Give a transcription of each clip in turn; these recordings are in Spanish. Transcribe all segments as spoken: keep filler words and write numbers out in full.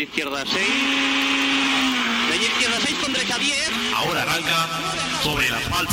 izquierda seis. Leña izquierda seis con derecha diez. Ahora arranca sobre el asfalto.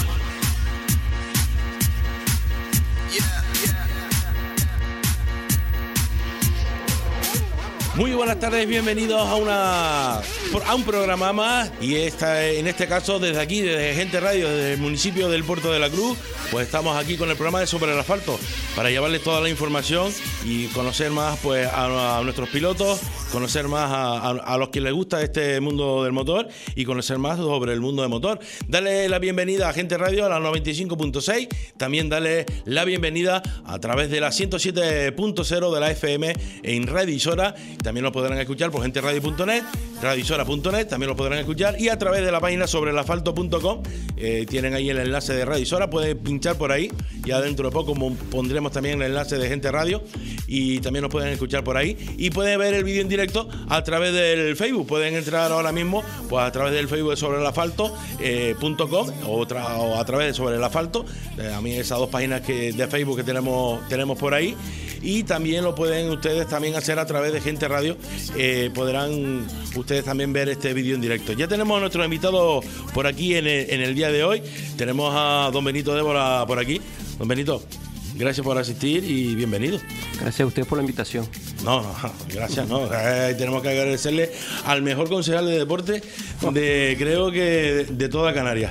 Muy buenas tardes, bienvenidos a una a un programa más, y esta, en este caso desde aquí, desde Gente Radio, desde el municipio del Puerto de la Cruz, pues estamos aquí con el programa de Sobre el Asfalto para llevarles toda la información y conocer más pues a, a nuestros pilotos, conocer más a, a, a los que les gusta este mundo del motor y conocer más sobre el mundo del motor. Dale la bienvenida a Gente Radio a la noventa y cinco punto seis, también dale la bienvenida a través de la ciento siete punto cero de la F M en Radioisora. También lo podrán escuchar por gente radio punto net, radioisora punto net, también lo podrán escuchar, y a través de la página sobre el asfalto punto com, eh, tienen ahí el enlace de Radioisora, pueden pinchar por ahí, ya dentro de poco pondremos también el enlace de Gente Radio, y también nos pueden escuchar por ahí, y pueden ver el vídeo en directo a través del Facebook, pueden entrar ahora mismo pues a través del Facebook de sobre el asfalto punto com, o, o a través de Sobre el Asfalto, eh, a mí esas dos páginas que, de Facebook que tenemos, tenemos por ahí. Y también lo pueden ustedes también hacer a través de Gente Radio, eh, podrán ustedes también ver este vídeo en directo. Ya tenemos a nuestros invitados por aquí en el, en el día de hoy. Tenemos a don Benito Débora por aquí. Don Benito, gracias por asistir y bienvenido. Gracias a usted por la invitación. No, no, gracias, no. Eh, tenemos que agradecerle al mejor concejal de deporte de, creo que de, de toda Canarias.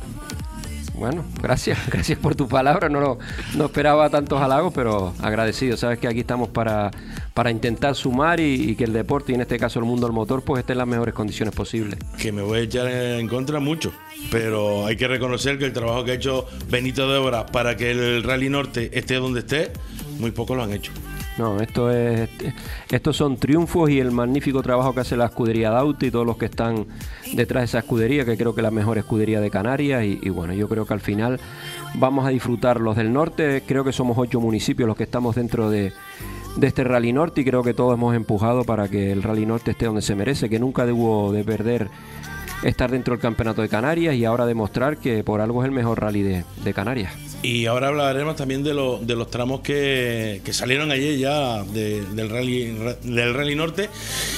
Bueno, gracias, gracias por tu palabra. No, lo, no esperaba tantos halagos, pero agradecido. Sabes que aquí estamos para, para intentar sumar y, y que el deporte, y en este caso el mundo del motor, pues esté en las mejores condiciones posibles. Que me voy a echar en contra mucho, pero hay que reconocer que el trabajo que ha hecho Benito Débora para que el Rally Norte esté donde esté, muy pocos lo han hecho. No, esto es, estos son triunfos y el magnífico trabajo que hace la escudería Dauti y todos los que están detrás de esa escudería, que creo que es la mejor escudería de Canarias, y, y bueno, yo creo que al final vamos a disfrutar los del norte. Creo que somos ocho municipios los que estamos dentro de, de este Rally Norte, y creo que todos hemos empujado para que el Rally Norte esté donde se merece, que nunca debo de perder estar dentro del campeonato de Canarias, y ahora demostrar que por algo es el mejor rally de, de Canarias. Y ahora hablaremos también de, lo, de los tramos que, que salieron ayer ya de, del, rally, del Rally Norte,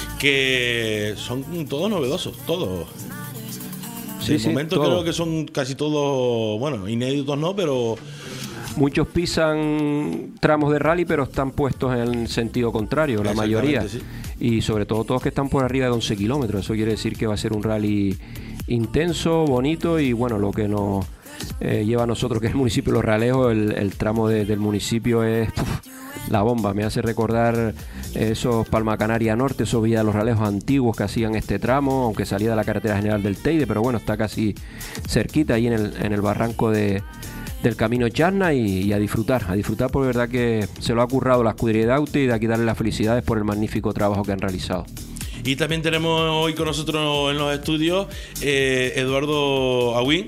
que son todos novedosos, todos. Sí, de sí, momento todo. Creo que son casi todos, bueno, inéditos no, pero... Muchos pisan tramos de rally, pero están puestos en el sentido contrario, la mayoría. Sí. Y sobre todo todos que están por arriba de once kilómetros. Eso quiere decir que va a ser un rally intenso, bonito, y bueno, lo que nos eh, lleva a nosotros, que es el municipio de Los Realejos, el, el tramo de, del municipio es uf, la bomba. Me hace recordar esos Palma Canaria Norte, esos Villa de Los Realejos antiguos que hacían este tramo, aunque salía de la carretera general del Teide, pero bueno, está casi cerquita, ahí en el, en el barranco de... del Camino Charna, y, y a disfrutar, a disfrutar, porque verdad que se lo ha currado la escudería de Dauti, y de aquí darle las felicidades por el magnífico trabajo que han realizado. Y también tenemos hoy con nosotros en los estudios eh, Eduardo Agüín,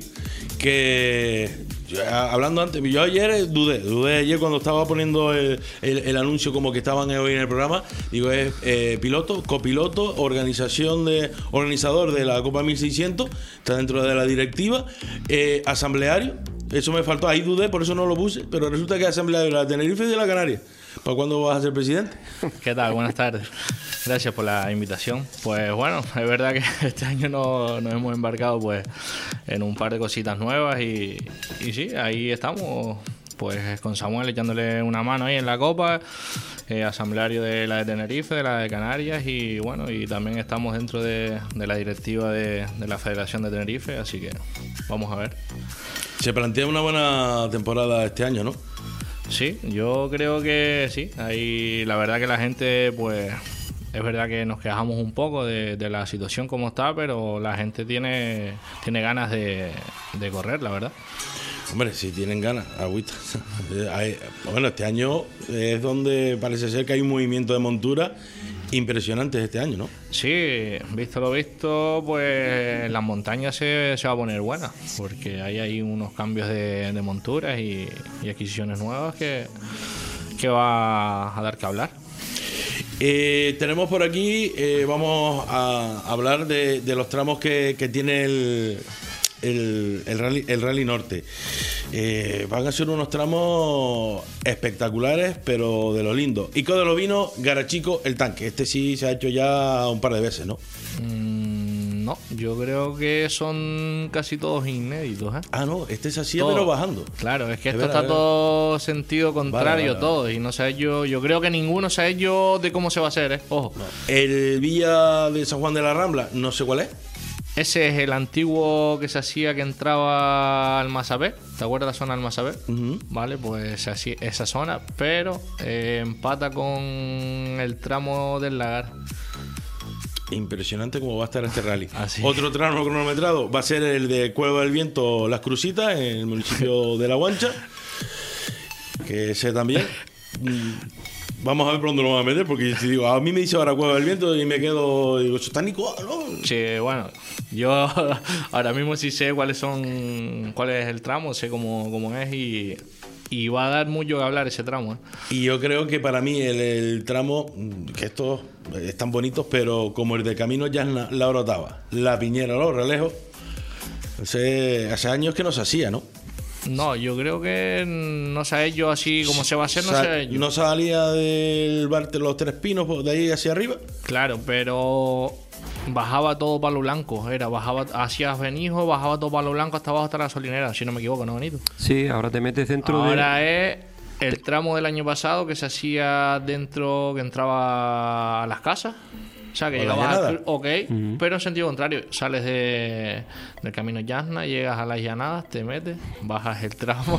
que hablando antes, yo ayer dudé, dudé ayer cuando estaba poniendo el, el, el anuncio como que estaban hoy en el programa, digo, es eh, piloto, copiloto, organización de organizador de la Copa mil seiscientos, está dentro de la directiva, eh, asambleario. Eso me faltó, ahí dudé, por eso no lo puse, pero resulta que es asambleario de la Tenerife y de la Canarias. ¿Para cuándo vas a ser presidente? ¿Qué tal? Buenas tardes. Gracias por la invitación. Pues bueno, es verdad que este año nos, nos hemos embarcado pues en un par de cositas nuevas, y, y sí, ahí estamos pues con Samuel echándole una mano ahí en la Copa, eh, asambleario de la de Tenerife, de la de Canarias, y bueno, y también estamos dentro de, de la directiva de, de la Federación de Tenerife, así que vamos a ver. Se plantea una buena temporada este año, ¿no? Sí, yo creo que sí. Ahí la verdad que la gente, pues, es verdad que nos quejamos un poco de, de la situación como está, pero la gente tiene, tiene ganas de, de correr, la verdad. Hombre, si tienen ganas, agüita. Bueno, este año es donde parece ser que hay un movimiento de montura impresionante este año, ¿no? Sí, visto lo visto, pues las montañas se, se va a poner buena, porque hay ahí unos cambios de, de monturas y, y adquisiciones nuevas que, que va a dar que hablar. Eh, tenemos por aquí, eh, vamos a hablar de, de los tramos que, que tiene el, el, el, rally, el Rally Norte. Eh, van a ser unos tramos espectaculares, pero de lo lindo. Y con de lo vino, Garachico, el tanque. Este sí se ha hecho ya un par de veces, ¿no? Mm, no, yo creo que son casi todos inéditos, ¿eh? Ah, no, este se hacía Todo. pero bajando. Claro, es que Es esto verdad, está es todo sentido contrario, Vale, vale, todo. Y no sé yo, yo creo que ninguno sabe yo de cómo se va a hacer, ¿eh? Ojo. El Villa de San Juan de la Rambla, no sé cuál es. Ese es el antiguo que se hacía que entraba al Mazabé. ¿Te acuerdas de la zona del Mazabé? Uh-huh. Vale, pues así, esa zona, pero eh, empata con el tramo del Lagar. Impresionante cómo va a estar este rally. Así. Otro tramo cronometrado va a ser el de Cueva del Viento, Las Crucitas, en el municipio de La Guancha. Que ese también. Vamos a ver por dónde lo van a meter, porque si digo, a mí me dice ahora Cueva del Viento y me quedo, digo, eso está Nico, ¿no? Sí, bueno, yo ahora mismo sí sé cuáles son, cuál es el tramo, sé cómo, cómo es y, y va a dar mucho que hablar ese tramo, ¿eh? Y yo creo que para mí el, el tramo, que estos están bonitos, pero como el de Camino Llana, La Orotava, La Piñera, Los Relejos, hace, hace años que no se hacía, ¿no? No, yo creo que no sé yo así como se va a hacer, no Sa- sé yo. ¿No salía del bar de los Tres Pinos de ahí hacia arriba? Claro, pero bajaba todo Palo Blanco, era, bajaba hacia Benijo, bajaba todo Palo Blanco hasta abajo hasta la gasolinera, si no me equivoco, ¿no, Benito? Sí, ahora te metes dentro Ahora de... es el tramo del año pasado que se hacía dentro, que entraba a las casas. O sea, que ¿O la llegabas llanada? al, ok, uh-huh. Pero en sentido contrario, sales de, del Camino Llana, llegas a las llanadas, te metes, bajas el tramo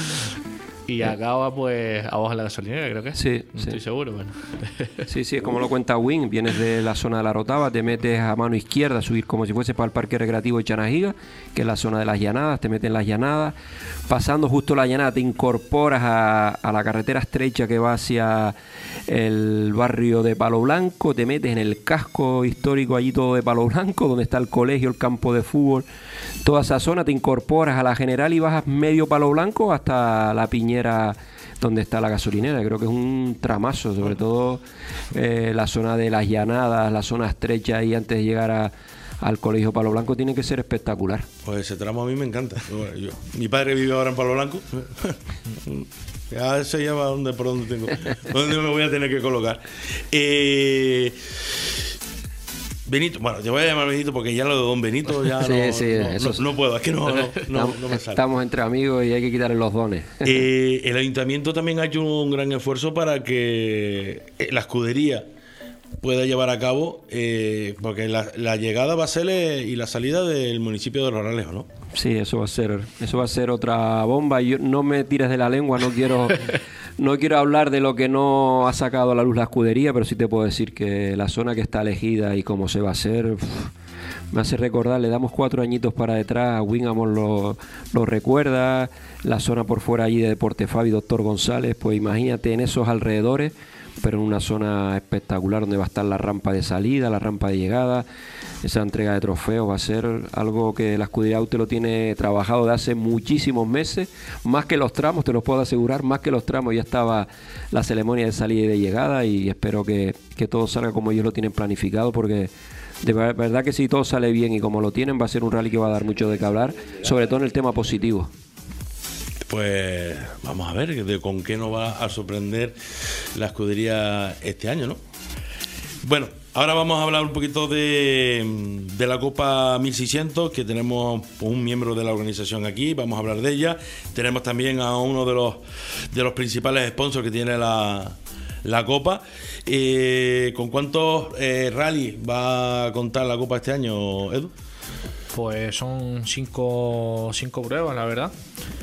y acaba pues abajo en la gasolinera, creo que es. Sí, no sí. estoy seguro, bueno. Sí, sí, es como lo cuenta Win, vienes de la zona de la Rotava, te metes a mano izquierda, subir como si fuese para el parque recreativo de Chanajiga, que es la zona de las llanadas, te metes en las llanadas, pasando justo la llanada te incorporas a, a la carretera estrecha que va hacia el barrio de Palo Blanco, te metes en el casco histórico allí todo de Palo Blanco, donde está el colegio, el campo de fútbol, toda esa zona, te incorporas a la General y bajas medio Palo Blanco hasta la Piñera, donde está la gasolinera. Creo que es un tramazo, sobre todo eh, la zona de las llanadas, la zona estrecha ahí antes de llegar a, al colegio Palo Blanco tiene que ser espectacular. Pues ese tramo a mí me encanta. Yo, yo, mi padre vive ahora en Palo Blanco. Ya se llama donde, por donde tengo, donde me voy a tener que colocar. Eh, Benito, bueno, te voy a llamar Benito porque ya lo de Don Benito ya sí, no, sí, no, eso no, no puedo, es que no, no, no, no me sale. Estamos entre amigos y hay que quitarle los dones. Eh, el ayuntamiento también ha hecho un gran esfuerzo para que la escudería pueda llevar a cabo, eh, porque la, la llegada va a ser eh, y la salida del municipio de Los Relejos, ¿no? Sí, eso va a ser, eso va a ser otra bomba. Yo no me tires de la lengua, no quiero, no quiero hablar de lo que no ha sacado a la luz la escudería, pero sí te puedo decir que la zona que está elegida y cómo se va a hacer, uf, me hace recordar, le damos cuatro añitos para detrás, Wingamon lo, lo recuerda, la zona por fuera allí de Deporte Fabi, Doctor González, pues imagínate en esos alrededores, pero en una zona espectacular donde va a estar la rampa de salida, la rampa de llegada, esa entrega de trofeos va a ser algo que la escudería Aute lo tiene trabajado de hace muchísimos meses, más que los tramos, te lo puedo asegurar, más que los tramos ya estaba la ceremonia de salida y de llegada y espero que, que todo salga como ellos lo tienen planificado porque de verdad que si todo sale bien y como lo tienen va a ser un rally que va a dar mucho de qué hablar, sobre todo en el tema positivo. Pues vamos a ver de con qué nos va a sorprender la escudería este año, ¿no? Bueno, ahora vamos a hablar un poquito de, de la Copa mil seiscientos, que tenemos un miembro de la organización aquí, vamos a hablar de ella. Tenemos también a uno de los de los principales sponsors que tiene la, la Copa. Eh, ¿Con cuántos eh, rallies va a contar la Copa este año, Edu? Pues son cinco, cinco pruebas, la verdad.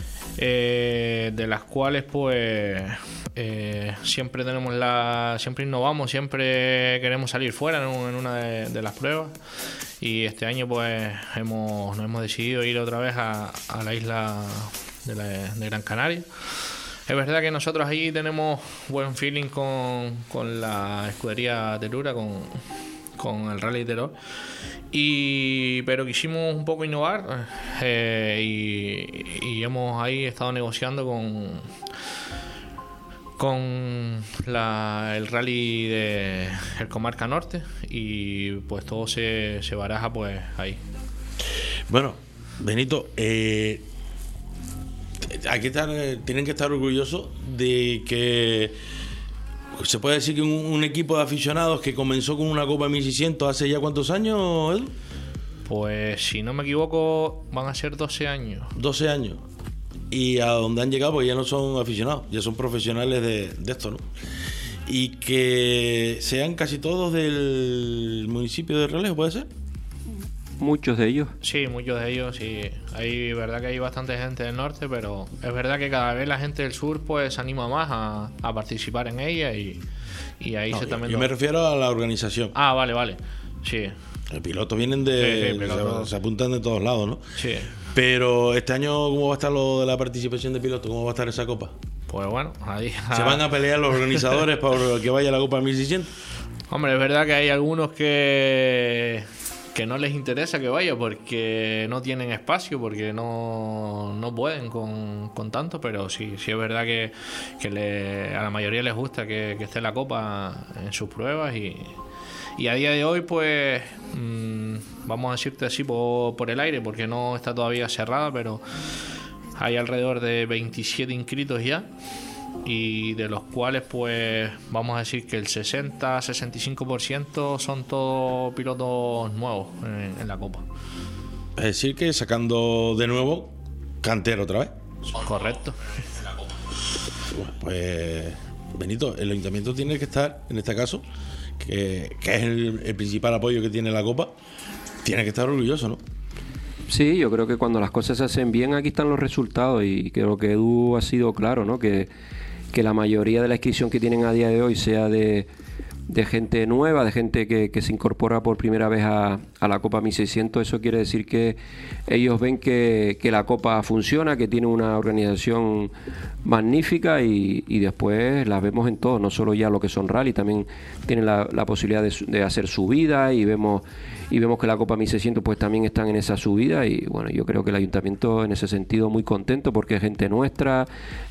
Eh, de las cuales pues eh, siempre tenemos la siempre innovamos, siempre queremos salir fuera en, en una de, de las pruebas y este año pues hemos nos hemos decidido ir otra vez a, a la isla de, la, de Gran Canaria. Es verdad que nosotros ahí tenemos buen feeling con, con la escudería Terura, con, con el Rally Teror, y pero quisimos un poco innovar eh, y, y hemos ahí estado negociando con con la, el rally de el Comarca Norte y pues todo se, se baraja pues ahí. Bueno, Benito, eh, hay que estar, tienen que estar orgullosos de que se puede decir que un, un equipo de aficionados que comenzó con una Copa mil seiscientos hace ya ¿cuántos años, Edu? Pues si no me equivoco van a ser doce años. doce años. Y a donde han llegado pues ya no son aficionados, ya son profesionales de, de esto, ¿no? Y que sean casi todos del municipio de Ralejo, ¿puede ser? Muchos de ellos. Sí, muchos de ellos, sí. Hay verdad que hay bastante gente del norte, pero es verdad que cada vez la gente del sur pues se anima más a, a participar en ella y, y ahí No, se yo, también... yo me refiero a la organización. Ah, vale, vale. Sí. Los pilotos vienen de... Sí, sí, pilotos. Se, se apuntan de todos lados, ¿no? Sí. Pero este año, ¿cómo va a estar lo de la participación de pilotos? ¿Cómo va a estar esa copa? Pues bueno, ahí... ¿Se van a pelear los organizadores para que vaya a la Copa mil seiscientos? Hombre, es verdad que hay algunos que que no les interesa que vaya porque no tienen espacio, porque no, no pueden con, con tanto, pero sí, sí es verdad que, que le, a la mayoría les gusta que, que esté la Copa en sus pruebas y, y a día de hoy pues mmm, vamos a decirte así por, por el aire porque no está todavía cerrada, pero hay alrededor de veintisiete inscritos ya, y de los cuales pues vamos a decir que el sesenta a sesenta y cinco por ciento son todos pilotos nuevos en, en la Copa. Es decir, que sacando de nuevo cantero otra vez. Correcto. Pues Benito, el ayuntamiento tiene que estar, en este caso, que, que es el, el principal apoyo que tiene la Copa, tiene que estar orgulloso, ¿no? Sí, yo creo que cuando las cosas se hacen bien, aquí están los resultados, y creo que Edu ha sido claro, ¿no? Que, que la mayoría de la inscripción que tienen a día de hoy sea de, de gente nueva, de gente que, que se incorpora por primera vez a, a la Copa mil seiscientos. Eso quiere decir que ellos ven que, que la Copa funciona, que tiene una organización magnífica, y, y después las vemos en todo, no solo ya lo que son rally, también tienen la, la posibilidad de, de hacer subida, y vemos y vemos que la Copa mil seiscientos pues también están en esa subida, y bueno, yo creo que el ayuntamiento en ese sentido muy contento porque es gente nuestra,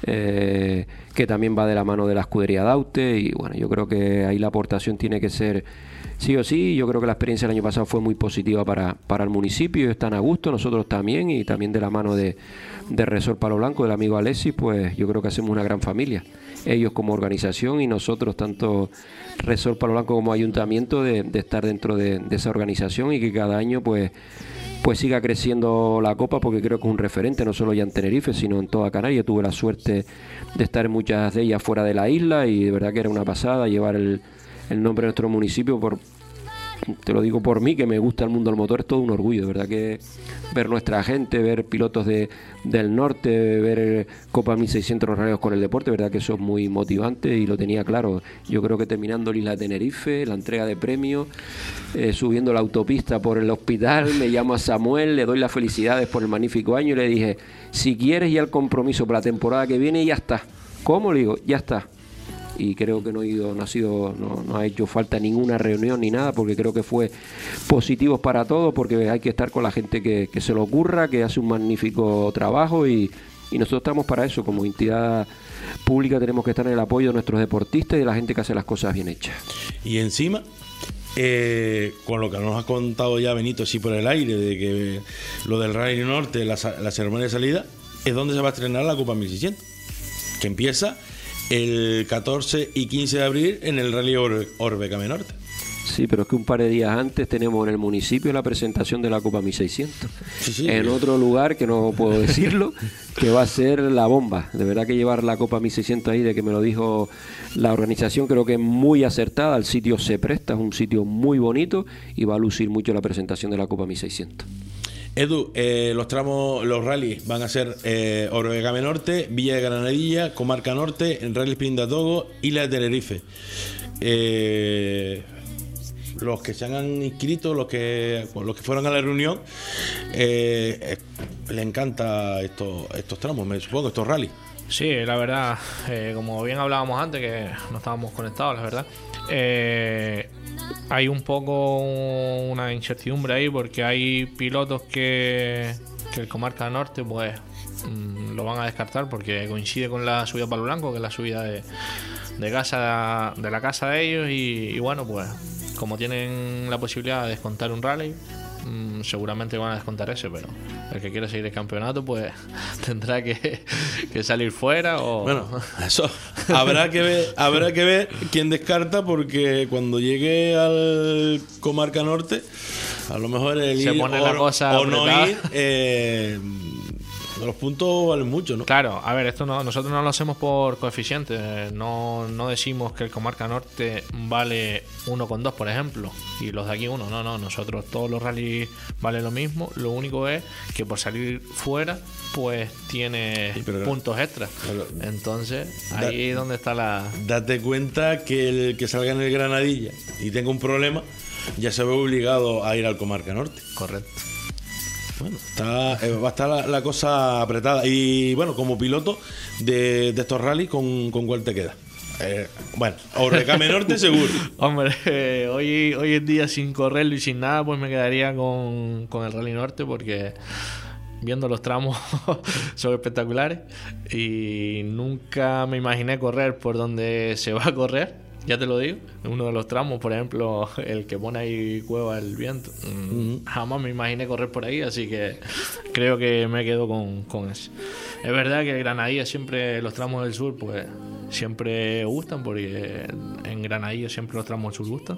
eh, que también va de la mano de la escudería Daute, y bueno, yo creo que ahí la aportación tiene que ser sí o sí. Yo creo que la experiencia del año pasado fue muy positiva para, para el municipio, ellos están a gusto, nosotros también, y también de la mano de, de Resort Palo Blanco, del amigo Alessi, pues yo creo que hacemos una gran familia, ellos como organización y nosotros, tanto Resort Palo Blanco como ayuntamiento, de, de estar dentro de, de esa organización, y que cada año pues pues siga creciendo la Copa, porque creo que es un referente no solo ya en Tenerife, sino en toda Canarias. Tuve la suerte de estar en muchas de ellas fuera de la isla, y de verdad que era una pasada llevar el, el nombre de nuestro municipio. Por te lo digo por mí, que me gusta el mundo del motor, es todo un orgullo, de verdad que ver nuestra gente, ver pilotos de, del norte, ver Copa mil seiscientos raleos con el deporte, de verdad que eso es muy motivante, y lo tenía claro. Yo creo que terminando la isla de Tenerife, la entrega de premios, eh, subiendo la autopista por el hospital, me llamo a Samuel, le doy las felicidades por el magnífico año, y le dije, si quieres ya el compromiso para la temporada que viene, ya está. ¿Cómo? Le digo, ya está. Y creo que no ha ido, no ha sido, no, no ha hecho falta ninguna reunión ni nada, porque creo que fue positivo para todos, porque hay que estar con la gente que, que se lo ocurra, que hace un magnífico trabajo, y, y nosotros estamos para eso. Como entidad pública tenemos que estar en el apoyo de nuestros deportistas y de la gente que hace las cosas bien hechas. Y encima, eh, con lo que nos ha contado ya Benito así por el aire, de que lo del Rally Norte, la, la ceremonia de salida, es donde se va a estrenar la Copa mil seiscientos, que empieza el catorce y quince de abril en el Rally Orbe, Orbe Came Norte. Sí, pero es que un par de días antes tenemos en el municipio la presentación de la Copa mil seiscientos. Sí, sí. En otro lugar, que no puedo decirlo, que va a ser la bomba. De verdad que llevar la Copa mil seiscientos ahí, de que me lo dijo la organización, creo que es muy acertada. El sitio se presta, es un sitio muy bonito, y va a lucir mucho la presentación de la Copa mil seiscientos. Edu, eh, los tramos, los rallies van a ser eh, Orbe Came Norte, Villa de Granadilla, Comarca Norte, en Rally Sprint de Togo, Isla de Tenerife. Eh, los que se han inscrito, los que los que fueron a la reunión, eh, eh, les encanta estos estos tramos, me supongo, estos rallies. Sí, la verdad, eh, como bien hablábamos antes, que no estábamos conectados, la verdad, eh, hay un poco una incertidumbre ahí, porque hay pilotos que, que el Comarca Norte pues mmm, lo van a descartar porque coincide con la subida a Palo Blanco, que es la subida de, de casa de la casa de ellos, y, y bueno, pues como tienen la posibilidad de descontar un rally, mmm, seguramente van a descontar ese, pero el que quiera seguir el campeonato pues tendrá que, que salir fuera o... Bueno, eso habrá que ver, habrá que ver quién descarta, porque cuando llegue al Comarca Norte, a lo mejor el Se ir pone o, la cosa o no apretada. ir, eh, los puntos valen mucho, ¿no? Claro, a ver, esto no, nosotros no lo hacemos por coeficientes, no, no decimos que el Comarca Norte vale uno con dos, por ejemplo, y los de aquí uno, no, no, nosotros todos los rallies vale lo mismo, lo único es que por salir fuera, pues tiene Sí, pero- puntos extras. pero- Entonces, ahí es donde está la... Date cuenta que el que salga en el Granadilla y tenga un problema, ya se ve obligado a ir al Comarca Norte. Correcto. Bueno, está, eh, va a estar la, la cosa apretada. Y bueno, como piloto de, de estos rallies, ¿con, con cuál te queda? Eh, bueno, Orrecame Norte seguro. Hombre, eh, hoy, hoy en día sin correrlo y sin nada, pues me quedaría con, con el Rally Norte, porque viendo los tramos son espectaculares y nunca me imaginé correr por donde se va a correr. Ya te lo digo, uno de los tramos, por ejemplo, el que pone ahí Cueva el Viento, mm, jamás me imaginé correr por ahí, así que creo que me quedo con, con ese. Es verdad que Granadilla siempre, los tramos del sur, pues siempre gustan, porque en Granadilla siempre los tramos del sur gustan.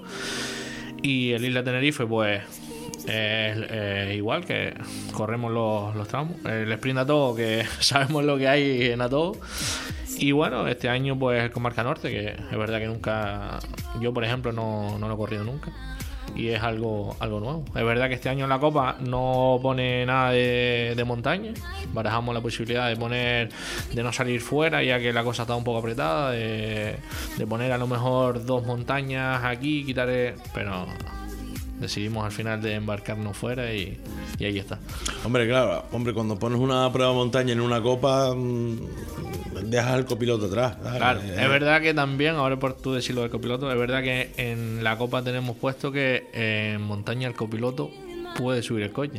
Y el Isla Tenerife, pues es eh, igual, que corremos los, los tramos. El sprint a todo, que sabemos lo que hay en a todo. Y bueno, este año pues el Comarca Norte, que es verdad que nunca, yo por ejemplo no, no lo he corrido nunca, y es algo, algo nuevo. Es verdad que este año en la Copa no pone nada de, de montaña, barajamos la posibilidad de poner, de no salir fuera, ya que la cosa está un poco apretada, de, de poner a lo mejor dos montañas aquí, quitar el, pero decidimos al final de embarcarnos fuera y, y ahí está. Hombre, claro, hombre, cuando pones una prueba de montaña en una copa, mmm, dejas al copiloto atrás. ¿Sabes? Claro, Eh, es verdad que también, ahora por tú decirlo del copiloto, es verdad que en la Copa tenemos puesto que en montaña el copiloto puede subir el coche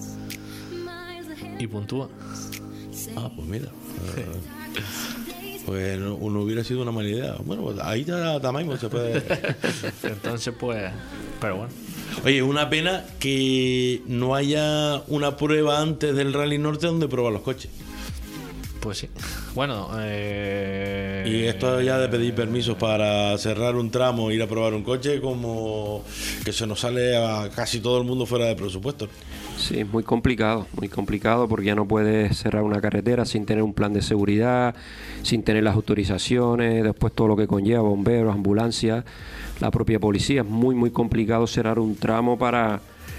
y puntúa. Ah, pues mira. eh, Pues no, no hubiera sido una mala idea. Bueno, pues ahí está Tamaimo, se puede. Entonces, pues, pero bueno. Oye, una pena que no haya una prueba antes del Rally Norte donde prueban los coches. Pues sí. Bueno, eh... Y esto ya de pedir permisos para cerrar un tramo, ir a probar un coche, como que se nos sale a casi todo el mundo fuera de presupuesto. Sí, es muy complicado, muy complicado, porque ya no puedes cerrar una carretera sin tener un plan de seguridad, sin tener las autorizaciones, después todo lo que conlleva, bomberos, ambulancias, la propia policía. Es muy, muy complicado cerrar un tramo para,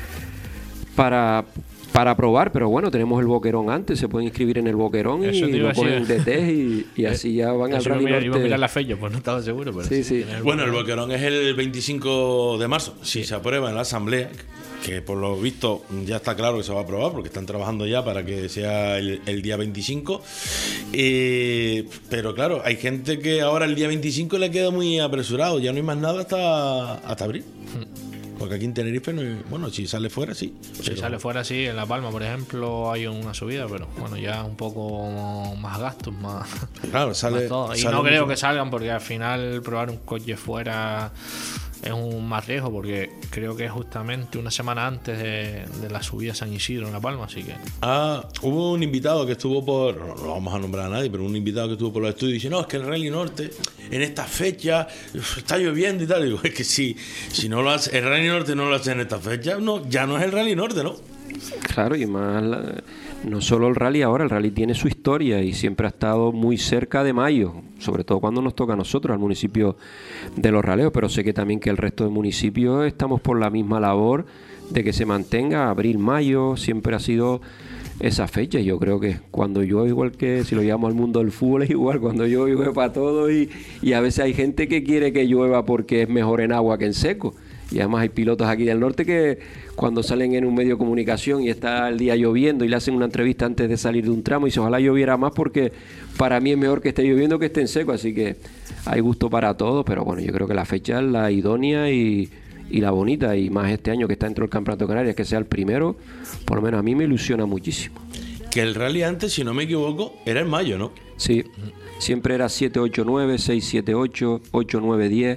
para, para probar, pero bueno, tenemos el Boquerón antes, se pueden inscribir en el Boquerón y Eso te iba lo a decir. ponen de test y, y así ya van al Eso iba a Rally mirar- iba a mirar Norte. la fecha, pues no estaba seguro, pero Sí, sí. tiene Bueno, el Boquerón es el veinticinco de marzo. Si se aprueba en la asamblea, que por lo visto ya está claro que se va a aprobar, porque están trabajando ya para que sea el, el día veinticinco. Eh, pero claro, hay gente que ahora el día veinticinco le queda muy apresurado, ya no hay más nada hasta, hasta abril. Porque aquí en Tenerife, no hay- bueno, si sale fuera, sí. Si Pero- sale fuera, sí, en La Palma, por ejemplo, hay una subida, pero bueno, ya un poco más gastos, más, Claro, sale. más todo. Y sale no creo mucho- que salgan, porque al final probar un coche fuera es un más riesgo, porque creo que es justamente una semana antes de, de la subida a San Isidro en La Palma, así que Ah, hubo un invitado que estuvo por, no lo vamos a nombrar a nadie, pero un invitado que estuvo por los estudios y dice, no, es que el Rally Norte en esta fecha uf, está lloviendo y tal. Y digo, es que si, si no lo hace, el Rally Norte no lo hace en esta fecha, no, ya no es el Rally Norte, ¿no? Claro, y más la- no solo el rally ahora, el rally tiene su historia y siempre ha estado muy cerca de mayo, sobre todo cuando nos toca a nosotros, al municipio de Los Raleos, pero sé que también que el resto de municipios estamos por la misma labor de que se mantenga abril, mayo, siempre ha sido esa fecha. Yo creo que cuando llueve, igual que si lo llevamos al mundo del fútbol, es igual, cuando llueve, llueve para todo y, y a veces hay gente que quiere que llueva porque es mejor en agua que en seco. Y además hay pilotos aquí del norte que cuando salen en un medio de comunicación y está el día lloviendo y le hacen una entrevista antes de salir de un tramo y dice, ojalá lloviera más porque para mí es mejor que esté lloviendo que esté en seco. Así que hay gusto para todos, pero bueno, yo creo que la fecha es la idónea y, y la bonita, y más este año que está dentro del Campeonato de Canarias, que sea el primero, por lo menos a mí me ilusiona muchísimo. Que el Rally antes, si no me equivoco, era en mayo, ¿no? Sí, siempre era siete ocho nueve, seis siete ocho, ocho nueve diez,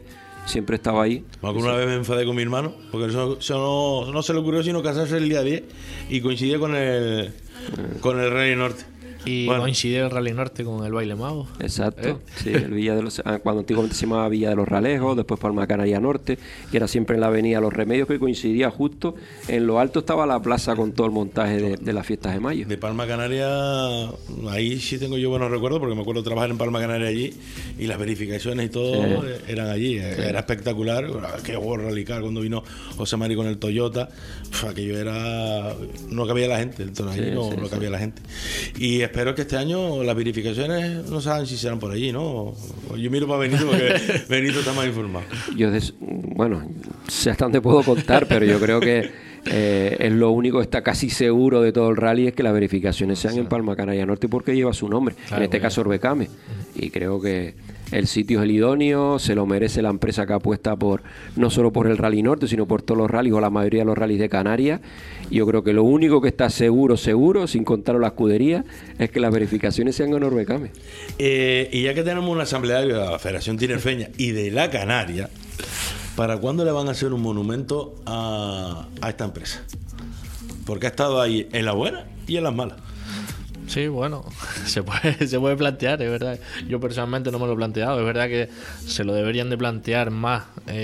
siempre estaba ahí. Alguna vez me enfadé con mi hermano, porque eso, eso no, no se le ocurrió sino casarse el día diez y coincidía con el, con el Rally Norte. Y bueno. coincidió el Rally Norte con el Baile Mago. Exacto, ¿Eh? sí, el Villa de los, cuando antiguamente se llamaba Villa de los Ralejos, después Palma Canaria Norte, y era siempre en la avenida Los Remedios, que coincidía justo en lo alto estaba la plaza con todo el montaje de, de las fiestas de mayo. De Palma Canaria, ahí sí tengo yo buenos recuerdos, porque me acuerdo trabajar en Palma Canaria allí, y las verificaciones y todo sí. eran allí, sí. Era espectacular. Qué gorro radical cuando vino José Mari con el Toyota, uf, aquello era, no cabía la gente, entonces allí sí, no, sí, no cabía sí. la gente. Y espero que este año las verificaciones no saben si serán por allí, ¿no? Yo miro para Benito porque Benito está más informado. Yo, des, bueno, sé hasta dónde puedo contar, pero yo creo que eh, es lo único que está casi seguro de todo el rally, es que las verificaciones sean sí. en Palma Canaria Norte, porque lleva su nombre, claro, en este caso Orbecame. Y creo que el sitio es el idóneo, se lo merece la empresa que apuesta por no solo por el Rally Norte, sino por todos los rallies o la mayoría de los rallies de Canarias. Yo creo que lo único que está seguro, seguro, sin contar la escudería, es que las verificaciones sean en Orbecame. Eh, y ya que tenemos un asambleario de la Federación Tinerfeña y de la Canaria, ¿para cuándo le van a hacer un monumento a, a esta empresa? Porque ha estado ahí en la buena y en las malas. Sí, bueno, se puede, se puede plantear, es verdad. Yo personalmente no me lo he planteado. Es verdad que se lo deberían de plantear más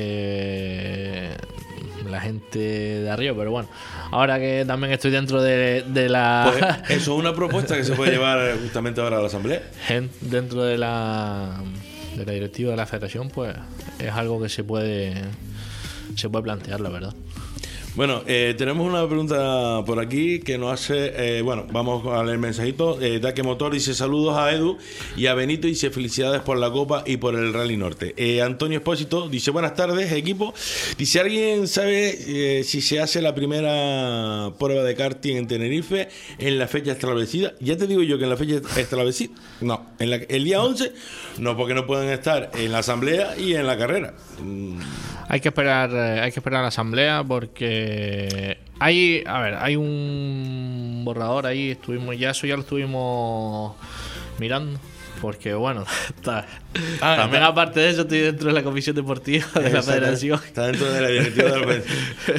eh, la gente de arriba, pero bueno, ahora que también estoy dentro de, de la... Pues eso es una propuesta que se puede llevar justamente ahora a la asamblea. Dentro de la, de la directiva de la federación, pues es algo que se puede, se puede plantear, la verdad. Bueno, eh, tenemos una pregunta por aquí que nos hace, eh, bueno, vamos a leer el mensajito. eh, Daque Motor dice saludos a Edu y a Benito, dice felicidades por la Copa y por el Rally Norte. eh, Antonio Espósito dice buenas tardes equipo, dice ¿alguien sabe eh, si se hace la primera prueba de karting en Tenerife en la fecha establecida? Ya te digo yo que en la fecha establecida, no, en la, el día once, no, porque no pueden estar en la asamblea y en la carrera. mm. Hay que esperar, eh, hay que esperar a la asamblea porque hay, a ver, hay un borrador ahí, estuvimos ya eso ya lo estuvimos mirando, porque bueno, está, ah, también está. Aparte de eso estoy dentro de la comisión deportiva de la federación. Está dentro de la directiva de la federación.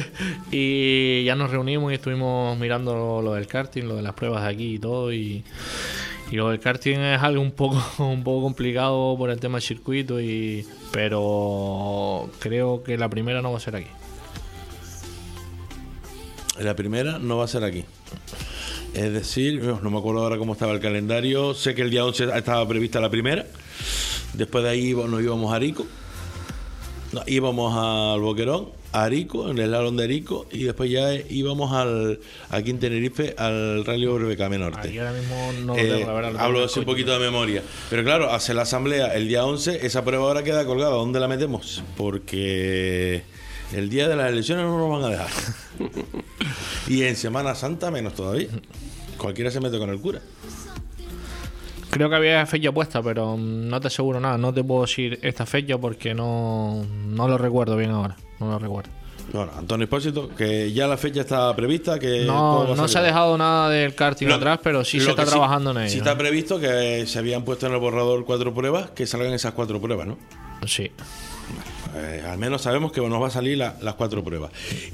Y ya nos reunimos y estuvimos mirando lo, lo del karting, lo de las pruebas de aquí y todo, y Y lo del karting es algo un poco un poco complicado por el tema del circuito, y pero creo que la primera no va a ser aquí. La primera no va a ser aquí. Es decir, no me acuerdo ahora cómo estaba el calendario. Sé que el día once estaba prevista la primera. Después de ahí nos íbamos a Arico. No, íbamos al Boquerón, a Arico, en el slalom de Arico, y después ya íbamos al aquí en Tenerife al Rally Orbecame Norte. Aquí ahora mismo no lo eh, tengo, la verdad. Hablo así un poquito de memoria. Pero claro, hace la asamblea el día once, esa prueba ahora queda colgada. ¿Dónde la metemos? Porque el día de las elecciones no nos van a dejar. Y en Semana Santa menos todavía. Cualquiera se mete con el cura. Creo que había fecha puesta, pero no te aseguro nada. No te puedo decir esta fecha porque no, no lo recuerdo bien ahora. No lo recuerdo. Bueno, Antonio Espósito, que ya la fecha está prevista. Que no no se ha dejado nada del karting lo, atrás, pero sí se está trabajando sí, en ello. Sí está previsto que se habían puesto en el borrador cuatro pruebas, que salgan esas cuatro pruebas, ¿no? Sí. Eh, al menos sabemos que nos va a salir la, las cuatro pruebas.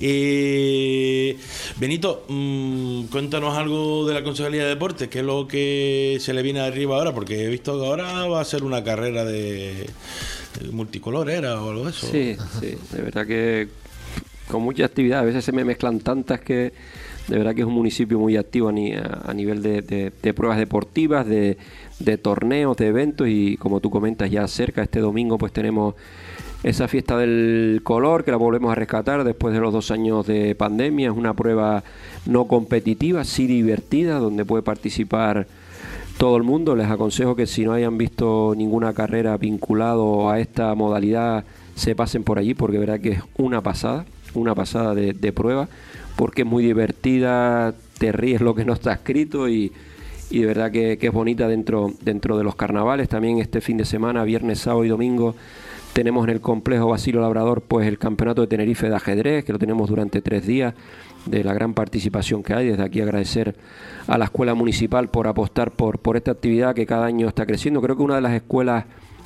Eh, Benito, mmm, cuéntanos algo de la Concejalía de Deportes, qué es lo que se le viene arriba ahora, porque he visto que ahora va a ser una carrera de, de multicolor, ¿era? O algo de eso. Sí, sí, de verdad que con mucha actividad, a veces se me mezclan tantas que de verdad que es un municipio muy activo a, ni, a, a nivel de, de, de pruebas deportivas, de, de torneos, de eventos, y como tú comentas, ya cerca este domingo pues tenemos esa fiesta del color que la volvemos a rescatar después de los dos años de pandemia. Es una prueba no competitiva, sí divertida, donde puede participar todo el mundo. Les aconsejo que si no hayan visto ninguna carrera vinculado a esta modalidad se pasen por allí, porque verá que es una pasada, una pasada de, de prueba, porque es muy divertida, te ríes lo que no está escrito y, y de verdad que, que es bonita dentro, dentro de los carnavales. También este fin de semana, viernes, sábado y domingo, tenemos en el complejo Basilio Labrador pues el campeonato de Tenerife de ajedrez, que lo tenemos durante tres días, de la gran participación que hay. Desde aquí agradecer a la escuela municipal por apostar por, por esta actividad que cada año está creciendo. Creo que una de las escuelas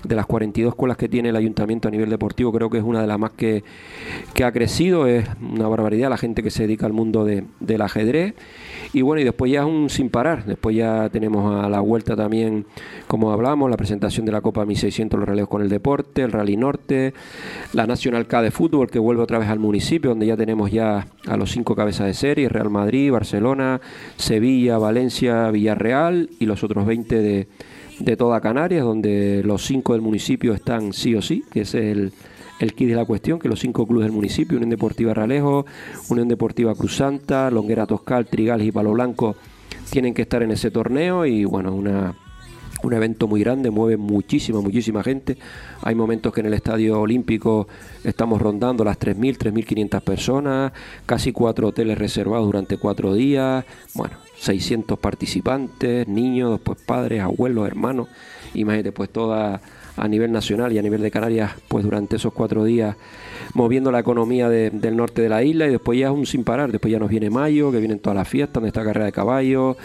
de las cuarenta y dos escuelas que tiene el ayuntamiento a nivel deportivo, creo que es una de las más que, que ha crecido. Es una barbaridad la gente que se dedica al mundo de, del ajedrez. Y bueno, y después ya es un sin parar. Después ya tenemos a la vuelta también, como hablamos, la presentación de la Copa mil seiscientos, los relevos con el deporte, el Rally Norte, la Nacional K de fútbol, que vuelve otra vez al municipio, donde ya tenemos ya a los cinco cabezas de serie: Real Madrid, Barcelona, Sevilla, Valencia, Villarreal, y los otros veinte de, de toda Canarias, donde los cinco del municipio están sí o sí, que ese es el, el kit de la cuestión, que los cinco clubes del municipio: Unión Deportiva Ralejo, Unión Deportiva Cruzanta, Longuera Toscal, Trigales y Palo Blanco, tienen que estar en ese torneo. Y bueno, una un evento muy grande, mueve muchísima, muchísima gente. Hay momentos que en el Estadio Olímpico estamos rondando las tres mil, tres mil quinientas personas, casi cuatro hoteles reservados durante cuatro días, bueno, seiscientos participantes, niños, después padres, abuelos, hermanos. Imagínate, pues toda a nivel nacional y a nivel de Canarias, pues durante esos cuatro días moviendo la economía de, del norte de la isla. Y después ya es un sin parar. Después ya nos viene mayo, que vienen todas las fiestas, donde está carrera de caballos,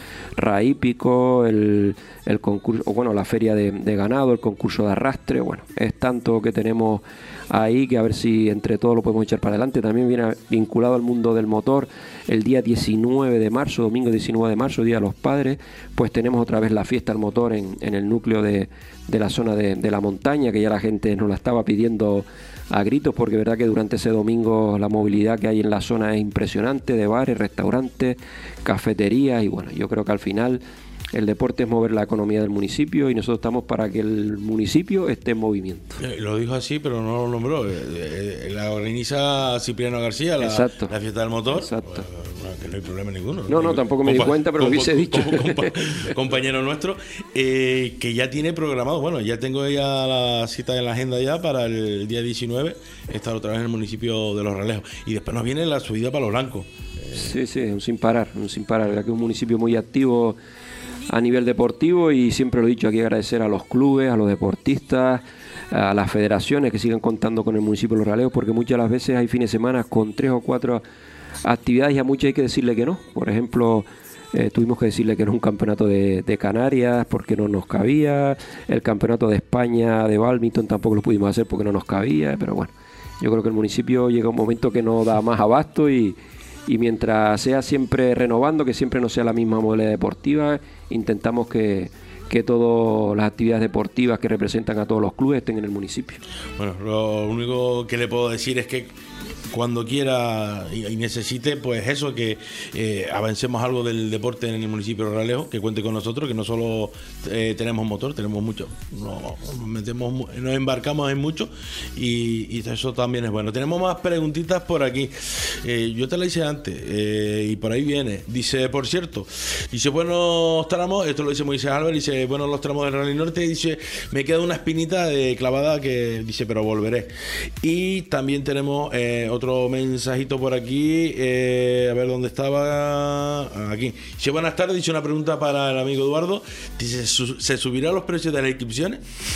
raípico, el, el concurso, o bueno, la feria de, de ganado, el concurso de arrastre. Bueno, es tanto que tenemos ahí que a ver si entre todos lo podemos echar para adelante. También viene vinculado al mundo del motor el día diecinueve de marzo, domingo diecinueve de marzo, Día de los Padres, pues tenemos otra vez la fiesta del motor en, en el núcleo de, de la zona de, de la montaña, que ya la gente nos la estaba pidiendo a gritos, porque verdad que durante ese domingo la movilidad que hay en la zona es impresionante, de bares, restaurantes, cafeterías. Y bueno, yo creo que al final el deporte es mover la economía del municipio, y nosotros estamos para que el municipio esté en movimiento. Eh, lo dijo así, pero no lo nombró. Eh, eh, la organiza Cipriano García, la, la fiesta del motor. Exacto. Pues, que no hay problema ninguno. No, no, tampoco me di cuenta, pero lo hubiese dicho. Compa compañero nuestro, eh, que ya tiene programado, bueno, ya tengo ya la cita en la agenda ya para el día diecinueve, estar otra vez en el municipio de Los Ralejos. Y después nos viene la subida para Los Blancos. Eh, sí, sí, un sin parar, un sin parar. La que es un municipio muy activo a nivel deportivo, y siempre lo he dicho, aquí agradecer a los clubes, a los deportistas, a las federaciones que sigan contando con el municipio de Los Ralejos, porque muchas de las veces hay fines de semana con tres o cuatro actividades y a muchas hay que decirle que no. Por ejemplo, eh, tuvimos que decirle que no un campeonato de, de Canarias porque no nos cabía, el campeonato de España de bádminton tampoco lo pudimos hacer porque no nos cabía, pero bueno, yo creo que el municipio llega un momento que no da más abasto, y Y mientras sea siempre renovando, que siempre no sea la misma modalidad deportiva, intentamos que, que todas las actividades deportivas que representan a todos los clubes estén en el municipio. Bueno, lo único que le puedo decir es que cuando quiera y necesite, pues eso, que eh, avancemos algo del deporte en el municipio de Ralejo, que cuente con nosotros, que no solo eh, tenemos motor, tenemos mucho, no, nos metemos, nos embarcamos en mucho, y, y eso también es bueno. Tenemos más preguntitas por aquí. Eh, yo te la hice antes, eh, y por ahí viene. Dice, por cierto, dice, buenos tramos, esto lo dice Moisés Álvarez, dice, buenos los tramos del Rally Norte, dice, me queda una espinita de clavada que dice, pero volveré. Y también tenemos eh, otro mensajito por aquí, eh, a ver dónde estaba, aquí. Dice, buenas tardes, dice una pregunta para el amigo Eduardo, dice, ¿se subirán los precios de las inscripciones?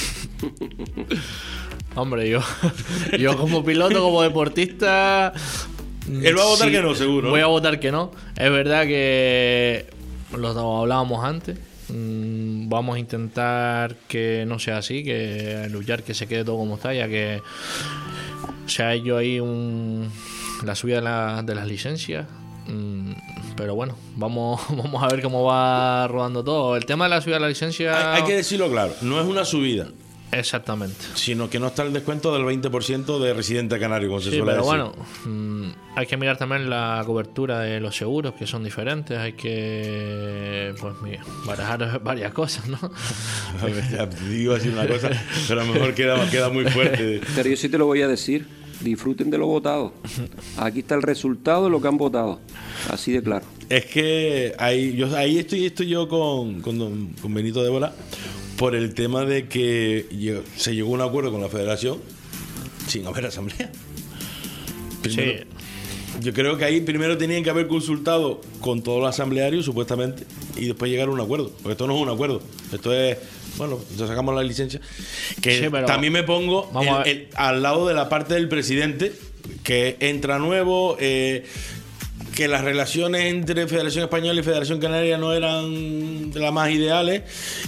Hombre, yo, yo como piloto, como deportista, él va a votar sí, que no, seguro. Voy a votar que no. Es verdad que lo hablábamos antes. Mm, vamos a intentar que no sea así, que luchar que se quede todo como está, ya que se ha hecho ahí un, la subida de, la, de las licencias. Mm, pero bueno, vamos, vamos a ver cómo va rodando todo. El tema de la subida de la licencia... Hay, hay que decirlo claro, no es una subida. Exactamente. Sino que no está el descuento del veinte por ciento de residente canario, como se sí, suele pero decir. bueno, mmm, hay que mirar también la cobertura de los seguros, que son diferentes. Hay que, pues, mira, barajar varias cosas, ¿no? A ver, ya te digo así una cosa, pero a lo mejor queda, queda muy fuerte. Pero yo sí te lo voy a decir. Disfruten de lo votado. Aquí está el resultado de lo que han votado. Así de claro. Es que ahí, yo, ahí estoy, estoy yo con, con, con Benito de Bola, por el tema de que se llegó a un acuerdo con la federación sin haber asamblea. Primero, sí. Yo creo que ahí primero tenían que haber consultado con todos los asamblearios, supuestamente, y después llegar a un acuerdo. Porque esto no es un acuerdo. Esto es, bueno, ya sacamos la licencia. Que sí, también me pongo el, el, al lado de la parte del presidente, que entra nuevo, eh, que las relaciones entre Federación Española y Federación Canaria no eran de las más ideales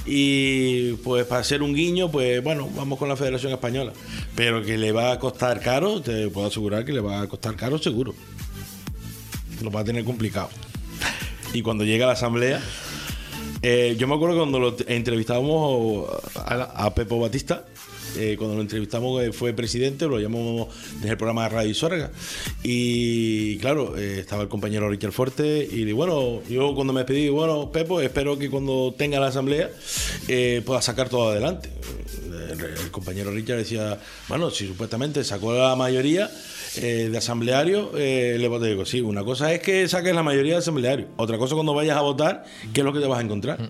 y pues para hacer un guiño, pues bueno, vamos con la Federación Española. Pero que le va a costar caro, te puedo asegurar que le va a costar caro seguro. Lo va a tener complicado. Y cuando llega a la asamblea, eh, yo me acuerdo cuando lo entrevistábamos a, a Pepo Batista. Eh, cuando lo entrevistamos, eh, fue presidente, lo llamamos desde el programa de Radio Sorga. Y claro, eh, estaba el compañero Richard Fuerte. Y bueno, yo cuando me despedí, bueno, Pepo, espero que cuando tenga la asamblea eh, pueda sacar todo adelante. El, el compañero Richard decía, bueno, si supuestamente sacó la mayoría eh, de asamblearios, eh, le digo, sí, una cosa es que saques la mayoría de asamblearios, otra cosa cuando vayas a votar, ¿qué es lo que te vas a encontrar?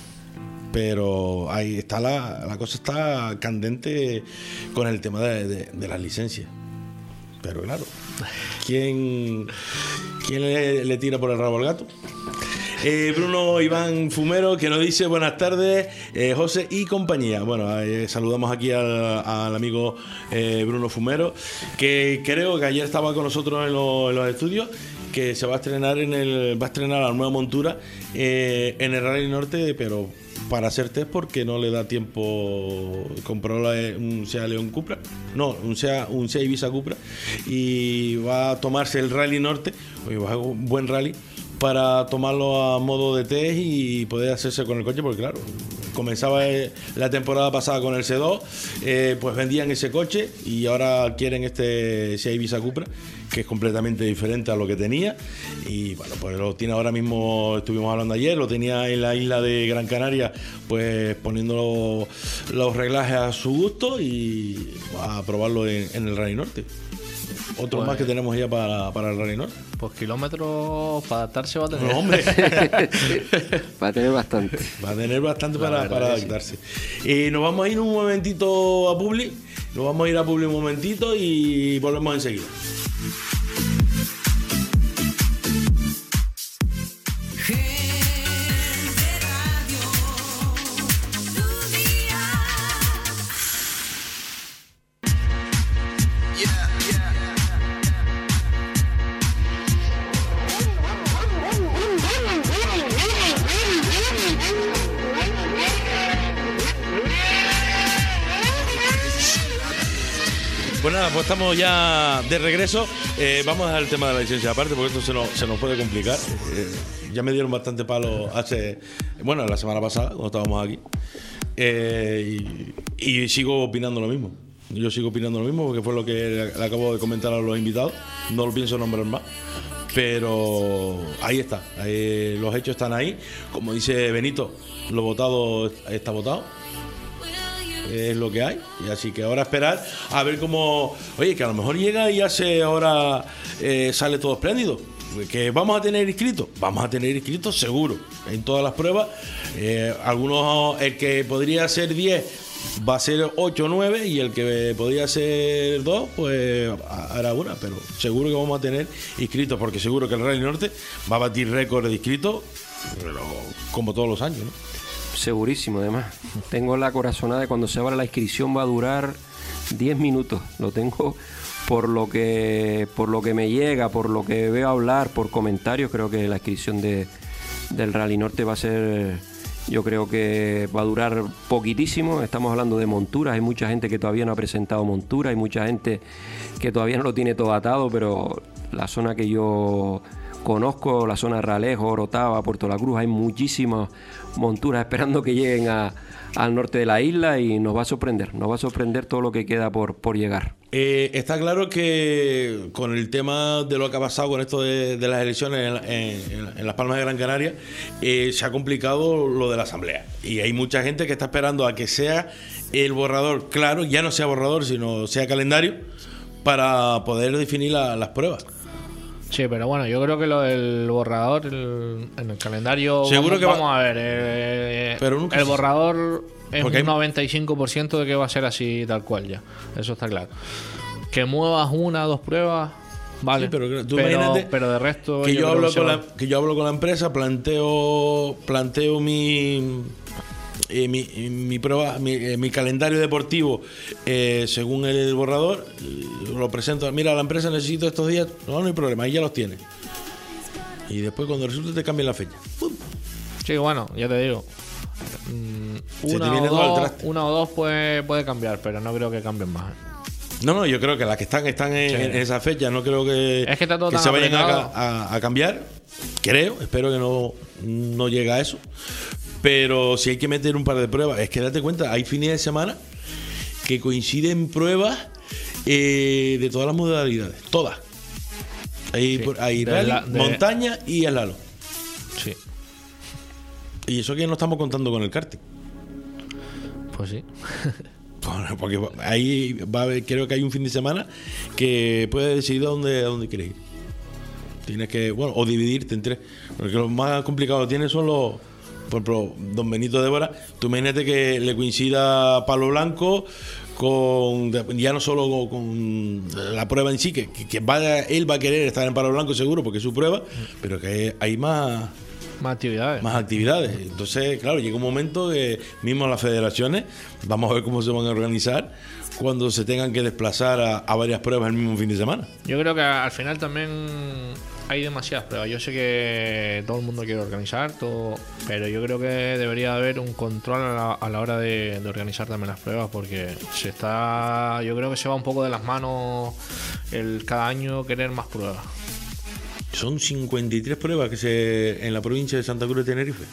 Pero ahí está la, la cosa está candente con el tema de, de, de las licencias. Pero claro, ¿quién, quién le, le tira por el rabo al gato? Eh, Bruno Iván Fumero, que nos dice buenas tardes, eh, José y compañía. Bueno, eh, saludamos aquí al, al amigo eh, Bruno Fumero, que creo que ayer estaba con nosotros en, lo, en los estudios, que se va a estrenar en el va a estrenar la nueva montura eh, en el Rally Norte, pero para hacer test porque no le da tiempo. Compró la, un Sea León Cupra, no, un Sea, un Sea Ibiza Cupra, y va a tomarse el Rally Norte, va a un buen rally, para tomarlo a modo de test y poder hacerse con el coche, porque claro, comenzaba la temporada pasada con el C dos, eh, pues vendían ese coche y ahora quieren este Sea Ibiza Cupra, que es completamente diferente a lo que tenía. Y bueno, pues lo tiene ahora mismo, estuvimos hablando ayer, lo tenía en la isla de Gran Canaria, pues poniendo los, los reglajes a su gusto y va a probarlo en, en el Rally Norte. Otro pues, más que tenemos ya para, para el Rally Norte. Pues kilómetros para adaptarse va a tener. No, hombre. Va a tener bastante. Va a tener bastante para, para adaptarse. Sí. Y nos vamos a ir un momentito a Publi. Nos vamos a ir a Publi un momentito y volvemos enseguida. Pues nada, pues estamos ya de regreso. Eh, vamos al tema de la licencia aparte, porque esto se nos, se nos puede complicar. Eh, ya me dieron bastante palo hace, bueno, la semana pasada, cuando estábamos aquí. Eh, y, y sigo opinando lo mismo. Yo sigo opinando lo mismo, porque fue lo que le, le acabo de comentar a los invitados. No lo pienso nombrar más. Pero ahí está. Ahí, los hechos están ahí. Como dice Benito, lo votado está votado. Es lo que hay, y así que ahora esperar a ver cómo, oye, que a lo mejor llega y hace ahora eh, sale todo espléndido, que vamos a tener inscritos, vamos a tener inscritos seguro en todas las pruebas. Eh, algunos, el que podría ser diez va a ser ocho o nueve, y el que podría ser dos pues hará una, pero seguro que vamos a tener inscritos, porque seguro que el Rally Norte va a batir récord de inscritos, pero como todos los años, ¿no? Segurísimo, además. Tengo la corazonada de cuando se abra la inscripción va a durar diez minutos. Lo tengo por lo que por lo que me llega, por lo que veo hablar, por comentarios. Creo que la inscripción de, del Rally Norte va a ser, yo creo que va a durar poquitísimo. Estamos hablando de monturas. Hay mucha gente que todavía no ha presentado montura, hay mucha gente que todavía no lo tiene todo atado, pero la zona que yo conozco, la zona de Ralejo, Orotava, Puerto La Cruz, hay muchísimas monturas esperando que lleguen a, al norte de la isla, y nos va a sorprender, nos va a sorprender todo lo que queda por, por llegar. Eh, está claro que con el tema de lo que ha pasado con esto de, de las elecciones en, en, en Las Palmas de Gran Canaria, eh, se ha complicado lo de la asamblea, y hay mucha gente que está esperando a que sea el borrador claro, ya no sea borrador sino sea calendario, para poder definir la, las pruebas. Sí, pero bueno, yo creo que lo del borrador el, en el calendario, seguro vamos, que va, vamos a ver, eh, pero nunca el se... borrador es Porque un noventa y cinco por ciento de que va a ser así tal cual ya, eso está claro. Que muevas una o dos pruebas, vale, sí, pero, tú pero, pero de resto que yo, yo hablo que con va... la, que yo hablo con la empresa, planteo planteo mi eh, mi, mi prueba, mi, eh, mi calendario deportivo eh, según el borrador, lo presento, mira, la empresa necesito estos días, no, no hay problema, ahí ya los tiene. Y después cuando resulta te cambian la fecha. ¡Pum! Sí, bueno, ya te digo. Mm, Se una, te viene o todo al dos, traste. una o dos puede, puede cambiar, pero no creo que cambien más. ¿eh? No, no, yo creo que las que están están en, Sí. en esa fecha. No creo que, Es que está todo tan se vayan a, apretado. a- a cambiar. Creo, espero que no, no llegue a eso. Pero si hay que meter un par de pruebas, es que date cuenta, hay fines de semana que coinciden pruebas eh, de todas las modalidades, todas. Hay, Sí. hay De rally, la- de- montaña y slalom. Sí, Y eso que no estamos contando con el karting. pues sí. Bueno, porque ahí va a haber, creo que hay un fin de semana que puedes decidir a dónde, a dónde quieres ir. Tienes que, bueno, o dividirte en tres. Porque lo más complicado que tienes son los, por ejemplo, Don Benito Débora. Tú imagínate que le coincida Palo Blanco con, ya no solo con, con la prueba en sí, que, que, que vaya, él va a querer estar en Palo Blanco seguro porque es su prueba, pero que hay más... Más actividades. más actividades. Entonces, claro, llega un momento que mismo las federaciones, vamos a ver cómo se van a organizar cuando se tengan que desplazar a, a varias pruebas el mismo fin de semana. Yo creo que al final también hay demasiadas pruebas. Yo sé que todo el mundo quiere organizar, todo, pero yo creo que debería haber un control a la, a la hora de, de organizar también las pruebas, porque se está, yo creo que se va un poco de las manos el cada año querer más pruebas. Son cincuenta y tres pruebas que se en la provincia de Santa Cruz de Tenerife.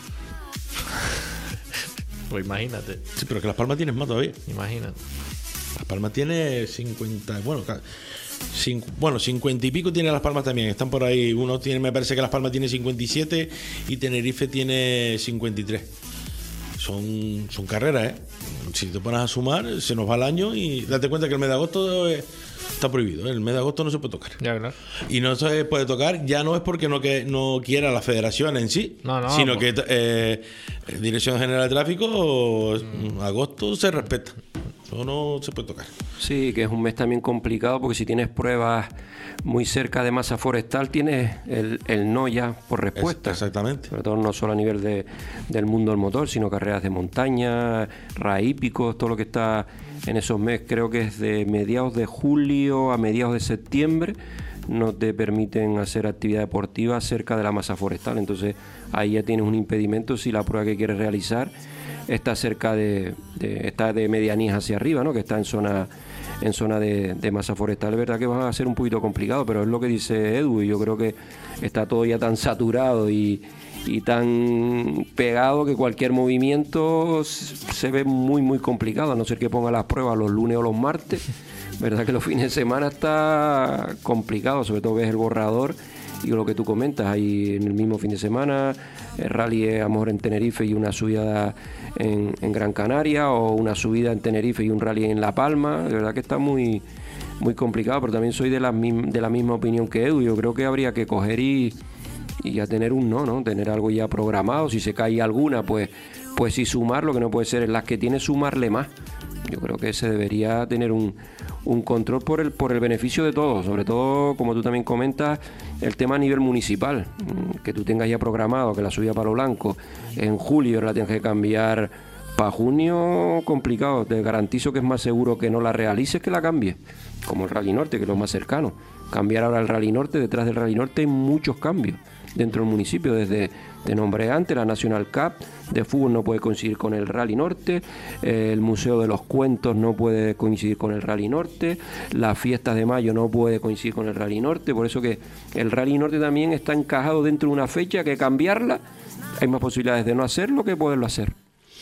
Pues imagínate, Sí, pero que Las Palmas tienes más todavía. imagínate. Las Palmas tiene cincuenta, bueno, ca- cincu- bueno, cincuenta y pico tiene Las Palmas también. Están por ahí. Uno tiene, me parece que Las Palmas tiene cincuenta y siete y Tenerife tiene cincuenta y tres. Son, son carreras, ¿eh? Si te pones a sumar, se nos va el año y date cuenta que el mes de agosto eh, está prohibido. ¿eh? El mes de agosto no se puede tocar. Ya, claro. Y no se puede tocar, ya no es porque no, que, no quiera la federación en sí, No, no, sino pues- que eh, Dirección General de Tráfico, Mm. agosto se respeta. Eso no se puede tocar. Sí, que es un mes también complicado porque si tienes pruebas muy cerca de masa forestal, tienes el, el no ya por respuesta. Es- exactamente. Sobre todo no solo a nivel de, del mundo del motor, sino carreras de montaña, raípicos, todo lo que está en esos meses. Creo que es de mediados de julio a mediados de septiembre no te permiten hacer actividad deportiva cerca de la masa forestal. Entonces ahí ya tienes un impedimento si la prueba que quieres realizar está cerca de, de está de medianías hacia arriba, ¿no? Que está en zona en zona de, de masa forestal. Es verdad que va a ser un poquito complicado, pero es lo que dice Edu, y yo creo que está todo ya tan saturado y, y tan pegado que cualquier movimiento se ve muy muy complicado, a no ser que ponga las pruebas los lunes o los martes. Verdad que los fines de semana está complicado, sobre todo ves el borrador y lo que tú comentas, ahí en el mismo fin de semana, el rally a lo mejor en Tenerife y una subida en, en Gran Canaria, o una subida en Tenerife y un rally en La Palma. De verdad que está muy muy complicado, pero también soy de la, de la misma opinión que Edu. Yo creo que habría que coger y, y ya tener un no, ¿no? Tener algo ya programado. Si se cae alguna, pues, pues sí sumar. Lo que no puede ser es las que tiene sumarle más. Yo creo que se debería tener un, un control por el por el beneficio de todos, sobre todo, como tú también comentas, el tema a nivel municipal, que tú tengas ya programado que la subida a Palo Blanco en julio ahora la tienes que cambiar para junio, complicado. Te garantizo que es más seguro que no la realices que la cambies, como el Rally Norte, que es lo más cercano. Cambiar ahora el Rally Norte, detrás del Rally Norte hay muchos cambios dentro del municipio, desde, te nombré antes, la National Cup de fútbol no puede coincidir con el Rally Norte, eh, el Museo de los Cuentos no puede coincidir con el Rally Norte, las fiestas de mayo no puede coincidir con el Rally Norte, por eso que el Rally Norte también está encajado dentro de una fecha que cambiarla, hay más posibilidades de no hacerlo que poderlo hacer.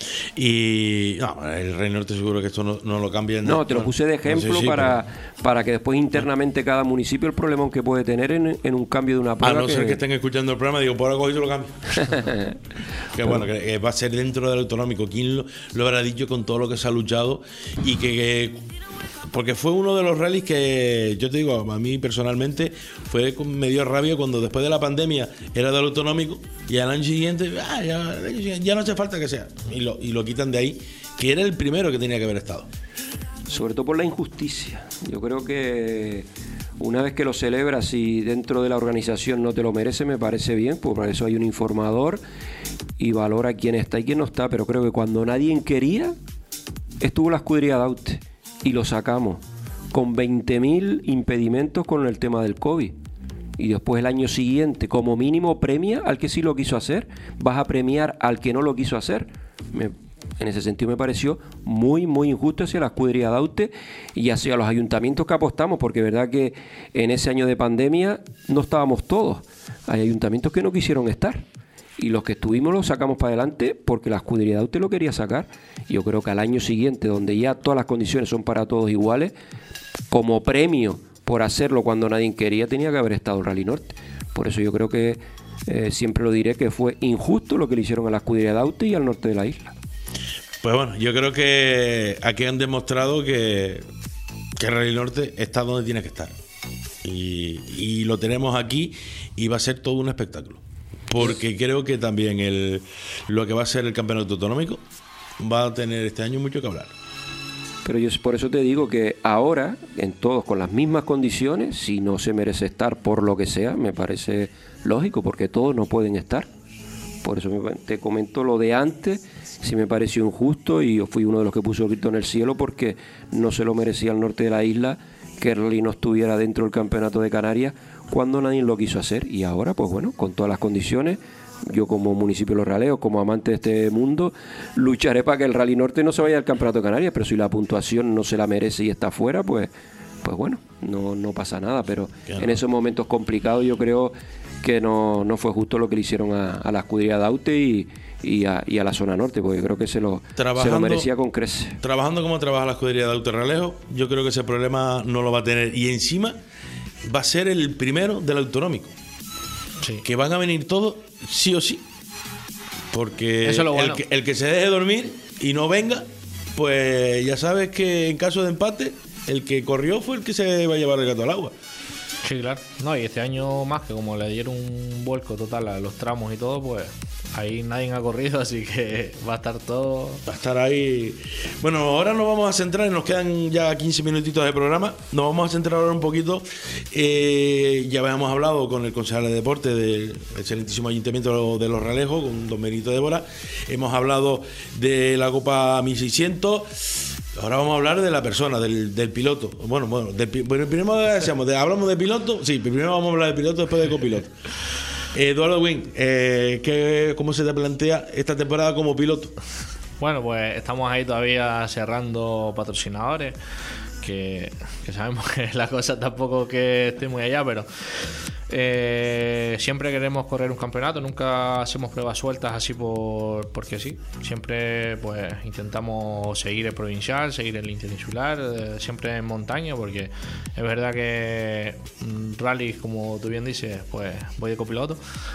Y no, el Rey Norte seguro que esto no, no lo cambia. No, te lo puse de ejemplo no sé, sí, para, pero- para que después internamente cada municipio el problema que puede tener en, en un cambio de una A prueba. no ser que estén escuchando el programa, digo, por algo yo lo cambio. Que bueno, que, que va a ser dentro del autonómico. ¿Quién lo, lo habrá dicho con todo lo que se ha luchado? Y que, que- porque fue uno de los rallies que, yo te digo, a mí personalmente fue con- me dio rabia cuando después de la pandemia era del autonómico y al año siguiente, ah, ya, ya no hace falta que sea. Y lo, y lo quitan de ahí, que era el primero que tenía que haber estado. Sobre todo por la injusticia. Yo creo que una vez que lo celebras y dentro de la organización no te lo merece, me parece bien, pues por eso hay un informador y valora quién está y quién no está, pero creo que cuando nadie quería, estuvo la escudería Daute y lo sacamos con veinte mil impedimentos con el tema del COVID. y después el año siguiente como mínimo premia al que sí lo quiso hacer, vas a premiar al que no lo quiso hacer. Me, en ese sentido me pareció muy muy injusto hacia la escudería Daute y hacia los ayuntamientos que apostamos, porque es verdad que en ese año de pandemia no estábamos todos, hay ayuntamientos que no quisieron estar y los que estuvimos los sacamos para adelante porque la escudería Daute lo quería sacar. Yo creo que al año siguiente, donde ya todas las condiciones son para todos iguales, como premio por hacerlo cuando nadie quería, tenía que haber estado el Rally Norte. Por eso yo creo que eh, siempre lo diré, que fue injusto lo que le hicieron a la escudería Daute y al norte de la isla. Pues bueno, yo creo que aquí han demostrado que, que el Rally Norte está donde tiene que estar. Y, y lo tenemos aquí y va a ser todo un espectáculo. Porque creo que también el, lo que va a ser el campeonato autonómico va a tener este año mucho que hablar. Pero yo por eso te digo que ahora, en todos con las mismas condiciones, si no se merece estar por lo que sea, me parece lógico, porque todos no pueden estar. Por eso te comento lo de antes, sí me pareció injusto y yo fui uno de los que puso el grito en el cielo porque no se lo merecía el norte de la isla que el Rally no estuviera dentro del campeonato de Canarias cuando nadie lo quiso hacer. Y ahora, pues bueno, con todas las condiciones, yo como municipio de Los Raleos, como amante de este mundo, lucharé para que el Rally Norte no se vaya al campeonato de Canarias, pero si la puntuación no se la merece y está fuera, pues pues bueno, no, no pasa nada. Pero claro, en esos momentos complicados yo creo que no, no fue justo lo que le hicieron a, a la escudería Daute y, y, a, y a la zona norte, porque yo creo que se lo, se lo merecía con creces. Trabajando como trabaja la escudería Daute Ralejo, yo creo que ese problema no lo va a tener. Y encima va a ser el primero del autonómico. Sí. Que van a venir todos sí o sí. Porque eso es lo bueno. el, que, el que se deje dormir y no venga, pues ya sabes que en caso de empate, el que corrió fue el que se va a llevar el gato al agua. Sí, claro. No, y este año más, que como le dieron un vuelco total a los tramos y todo, pues ahí nadie ha corrido, así que va a estar todo... Va a estar ahí... Bueno, ahora nos vamos a centrar, nos quedan ya quince minutitos de programa, nos vamos a centrar ahora un poquito. Eh, ya habíamos hablado con el concejal de deporte del excelentísimo Ayuntamiento de Los Ralejos, con don Benito Débora. Hemos hablado de la Copa mil seiscientos. Ahora vamos a hablar de la persona, del, del piloto. Bueno, bueno, del, bueno primero decíamos, de, hablamos de piloto. Sí, primero vamos a hablar de piloto, después de copiloto. Eduardo Wing, eh, ¿qué, ¿cómo se te plantea esta temporada como piloto? Bueno, pues estamos ahí todavía cerrando patrocinadores, que, que sabemos que la cosa tampoco que esté muy allá, pero eh, siempre queremos correr un campeonato, nunca hacemos pruebas sueltas así por porque sí. Siempre pues intentamos seguir el provincial, seguir el interinsular, eh, siempre en montaña, porque es verdad que mm, rally, como tú bien dices, pues voy de copiloto,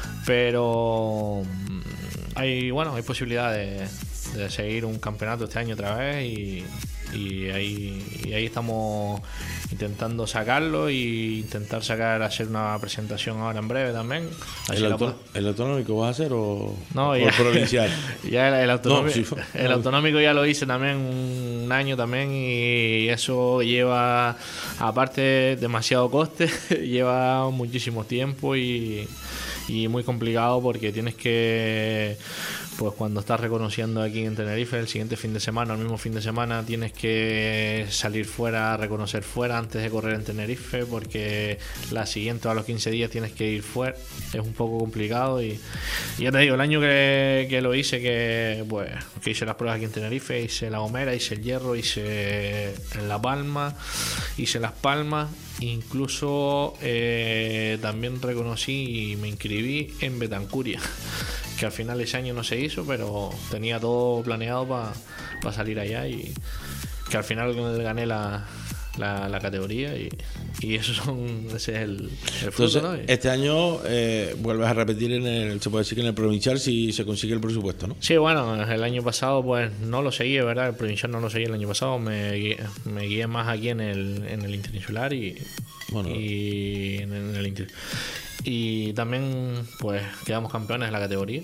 pero mm, hay bueno hay posibilidad de, de seguir un campeonato este año otra vez y Y ahí, y ahí estamos intentando sacarlo y intentar sacar, hacer una presentación ahora en breve también. ¿El, auto, ¿El autonómico vas a hacer o, no, o ya, el provincial? Ya el, el, autonómico, no, sí, el autonómico ya lo hice también un año también y eso lleva, aparte, demasiado coste, lleva muchísimo tiempo y, y muy complicado porque tienes que... Pues cuando estás reconociendo aquí en Tenerife, el siguiente fin de semana, el mismo fin de semana, tienes que salir fuera, reconocer fuera antes de correr en Tenerife, porque la siguiente a los quince días tienes que ir fuera. Es un poco complicado y, y ya te digo, el año que, que lo hice, que pues que hice las pruebas aquí en Tenerife, hice La Gomera, hice el Hierro, hice en La Palma, hice Las Palmas. Incluso eh, también reconocí y me inscribí en Betancuria, que al final ese año no se hizo, pero tenía todo planeado para pa salir allá y que al final gané la, la, la categoría y, y eso son, ese es el, el fruto. Entonces, ¿no? este año eh, vuelves a repetir en el, se puede decir que en el provincial si se consigue el presupuesto, ¿no? Sí, bueno, el año pasado pues no lo seguí, ¿verdad? El provincial no lo seguí el año pasado, me guié, me guié más aquí en el, en el interinsular y, bueno, y en, en el inter... Y también pues quedamos campeones de la categoría.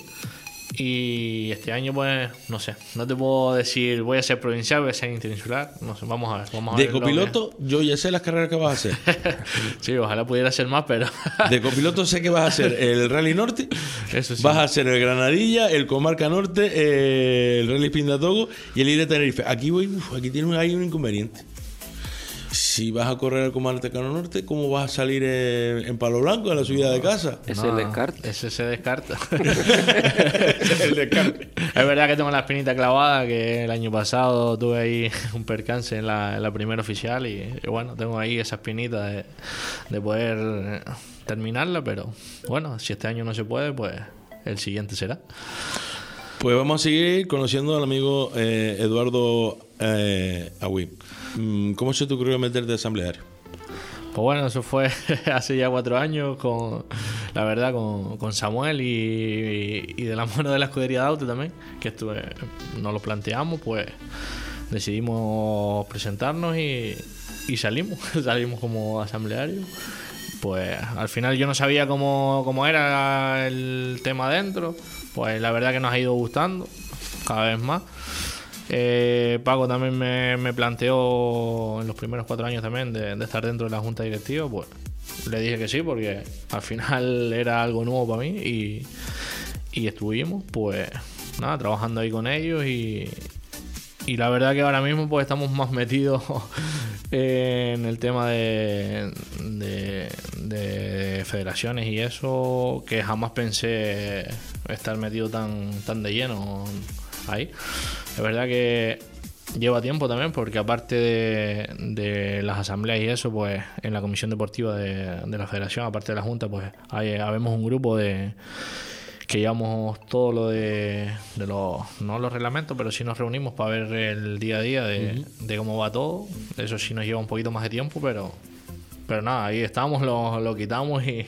Y este año pues no sé, no te puedo decir voy a ser provincial, voy a ser interinsular, no sé, vamos a ver, vamos a de ver copiloto que... yo ya sé las carreras que vas a hacer. Sí, ojalá pudiera ser más, pero de copiloto sé que vas a hacer el Rally Norte. Eso sí. Vas a hacer el Granadilla, el Comarca Norte, eh, el Rally Pindatogo y el Ir a Tenerife. Aquí voy, uf, aquí tiene ahí un inconveniente. Si si vas a correr el Comarca Norte, ¿cómo vas a salir en, en Palo Blanco, en la subida de casa? Ese No, descarte. Ese se descarta. El descarte. Es verdad que tengo la espinita clavada, que el año pasado tuve ahí un percance en la, en la primera oficial y, y bueno, tengo ahí esa espinita de, de poder terminarla, pero bueno, si este año no se puede, pues el siguiente será. Pues vamos a seguir conociendo al amigo eh, Eduardo eh, Agüí. ¿Cómo se te ocurrió meterte de asambleario? Pues bueno, eso fue hace ya cuatro años, con la verdad, con, con Samuel y, y de la mano de la escudería de auto también, que estuve, nos lo planteamos, pues decidimos presentarnos y, y salimos, salimos como asamblearios. Pues al final yo no sabía cómo, cómo era el tema dentro, pues la verdad que nos ha ido gustando cada vez más. Eh, Paco también me, me planteó en los primeros cuatro años también de, de estar dentro de la junta directiva, pues le dije que sí, porque al final era algo nuevo para mí y, y estuvimos pues nada, trabajando ahí con ellos y, y la verdad que ahora mismo pues estamos más metidos en el tema de, de, de federaciones y eso, que jamás pensé estar metido tan, tan de lleno ahí. Es verdad que lleva tiempo también, porque aparte de, de las asambleas y eso, pues en la comisión deportiva de, de la federación, aparte de la junta, pues hay, habemos un grupo de que llevamos todo lo de, de los, no los reglamentos, pero sí nos reunimos para ver el día a día de, uh-huh. de cómo va todo. Eso sí nos lleva un poquito más de tiempo, pero pero nada, ahí estamos, lo, lo quitamos y,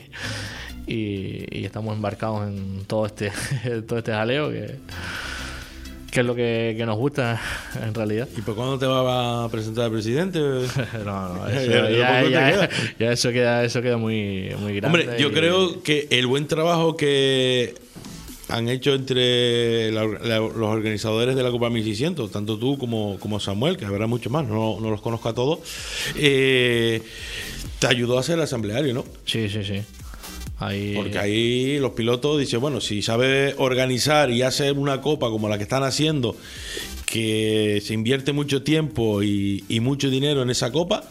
y, y estamos embarcados en todo este todo este jaleo que que es lo que, que nos gusta en realidad. ¿Y por cuándo te va a presentar el presidente? no, no, eso, ya, ya, ya, ya eso queda eso queda muy, muy grande. Hombre, yo y... creo que el buen trabajo que han hecho entre la, la, los organizadores de la Copa mil seiscientos, tanto tú como, como Samuel, que habrá muchos más, no, no los conozco a todos, eh, te ayudó a ser asambleario, ¿no? Sí, sí, sí. Ahí... Porque ahí los pilotos dicen, bueno, si sabe organizar y hacer una copa como la que están haciendo, que se invierte mucho tiempo y, y mucho dinero en esa copa,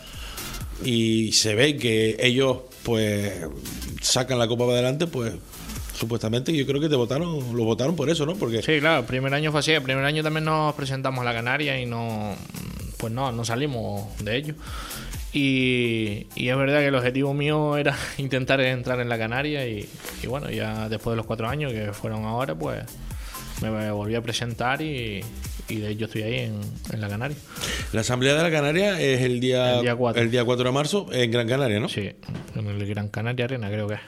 y se ve que ellos pues sacan la copa para adelante, pues supuestamente yo creo que te votaron, lo votaron por eso, ¿no? Porque sí, claro, el primer año fue así, el primer año también nos presentamos a la Canaria y no, pues no, no salimos de ello. Y, y es verdad que el objetivo mío era intentar entrar en la Canaria y, y bueno, ya después de los cuatro años que fueron ahora, pues me volví a presentar y, y de hecho estoy ahí en, en la Canaria. La Asamblea de la Canaria es el día, el día cuatro. El día cuatro de marzo en Gran Canaria, ¿no? Sí, en el Gran Canaria Arena creo que es.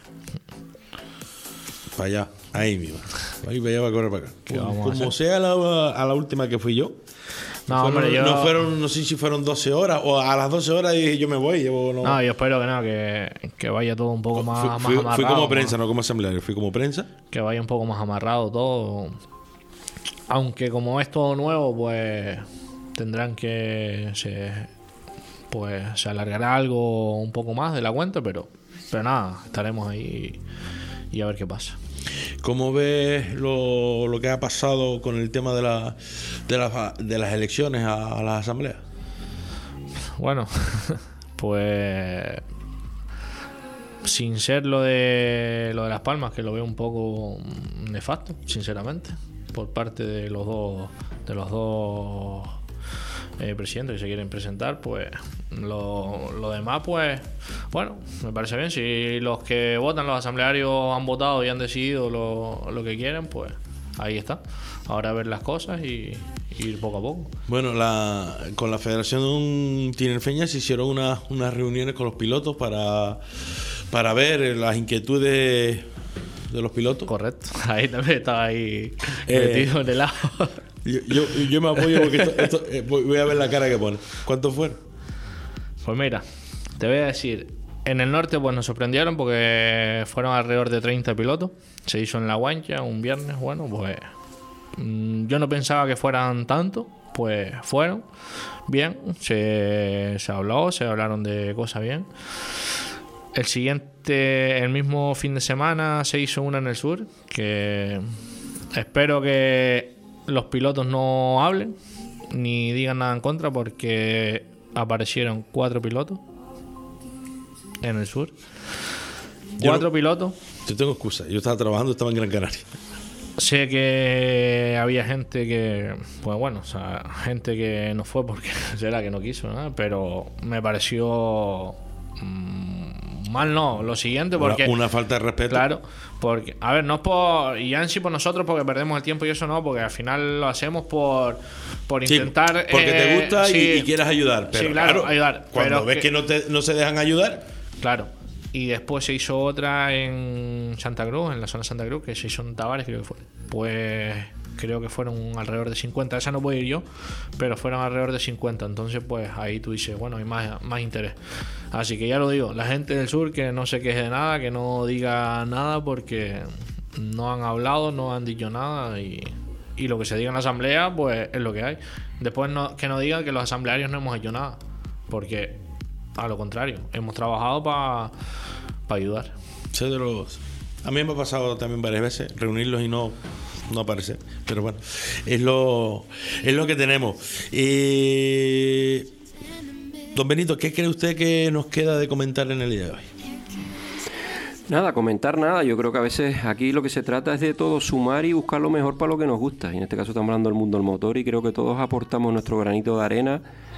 Para allá, ahí mismo. Ahí para allá va a correr para acá. Como, como a sea la, a la última que fui yo. No, fueron, hombre, yo... no fueron, no sé si fueron doce horas o a las doce horas dije yo me voy. Llevo, no. no, yo espero que no, que, que vaya todo un poco más, fui, más fui, amarrado. Fui como prensa, no como asambleario, fui como prensa. Que vaya un poco más amarrado todo. Aunque como es todo nuevo, pues tendrán que se, pues se alargará algo un poco más de la cuenta, pero, pero nada, estaremos ahí y, y a ver qué pasa. ¿Cómo ves lo, lo que ha pasado con el tema de, la, de, la, de las elecciones a, a las asambleas? Bueno, pues sin ser lo de lo de Las Palmas, que lo veo un poco nefasto, sinceramente, por parte de los dos de los dos eh, presidentes que se quieren presentar, pues lo, lo demás, pues bueno, me parece bien. Si los que votan, los asamblearios, han votado y han decidido lo, lo que quieren, pues ahí está. Ahora ver las cosas y, y ir poco a poco. Bueno, la, con la Federación Tinerfeña se hicieron unas, unas reuniones con los pilotos para, para ver las inquietudes de los pilotos. Correcto, ahí también estaba ahí eh, metido en el lado. Yo, yo, yo me apoyo porque esto, esto, eh, voy a ver la cara que pone. ¿Cuántos fueron? Pues mira, te voy a decir, en el norte pues nos sorprendieron porque fueron alrededor de treinta pilotos. Se hizo en La Guancha un viernes, bueno, pues mmm, yo no pensaba que fueran tantos, pues fueron bien, se, se habló, se hablaron de cosas bien. El siguiente, el mismo fin de semana se hizo una en el sur, que espero que los pilotos no hablen ni digan nada en contra, porque aparecieron cuatro pilotos en el sur. Cuatro no, pilotos. Yo tengo excusa. Yo estaba trabajando, estaba en Gran Canaria. Sé que había gente que, pues bueno, o sea, gente que no fue porque será que no quiso, ¿no? Pero me pareció mmm, mal, no, lo siguiente, porque una, una falta de respeto. Claro, porque, a ver, no es por, y ya en sí por nosotros porque perdemos el tiempo y eso no, porque al final lo hacemos por, por intentar, sí, porque eh, te gusta sí, y, y quieres ayudar, pero sí, claro, claro, ayudar, cuando pero ves que, que no, te, no se dejan ayudar, claro. Y después se hizo otra en Santa Cruz, en la zona de Santa Cruz, que se hizo en Tavares, creo que fue. Pues creo que fueron alrededor de cincuenta. Esa no puedo ir yo, pero fueron alrededor de cincuenta. Entonces, pues ahí tú dices, bueno, hay más, más interés. Así que ya lo digo, la gente del sur que no se queje de nada, que no diga nada, porque no han hablado, no han dicho nada. Y, y lo que se diga en la asamblea, pues es lo que hay. Después no, que no digan que los asamblearios no hemos hecho nada, porque a lo contrario, hemos trabajado para pa ayudar. Sé de los... A mí me ha pasado también varias veces reunirlos y no, no aparecer. Pero bueno, es lo, es lo que tenemos. Eh, don Benito, ¿qué cree usted que nos queda de comentar en el día de hoy? Nada, comentar nada. Yo creo que a veces aquí lo que se trata es de todo sumar y buscar lo mejor para lo que nos gusta. Y en este caso estamos hablando del mundo del motor y creo que todos aportamos nuestro granito de arena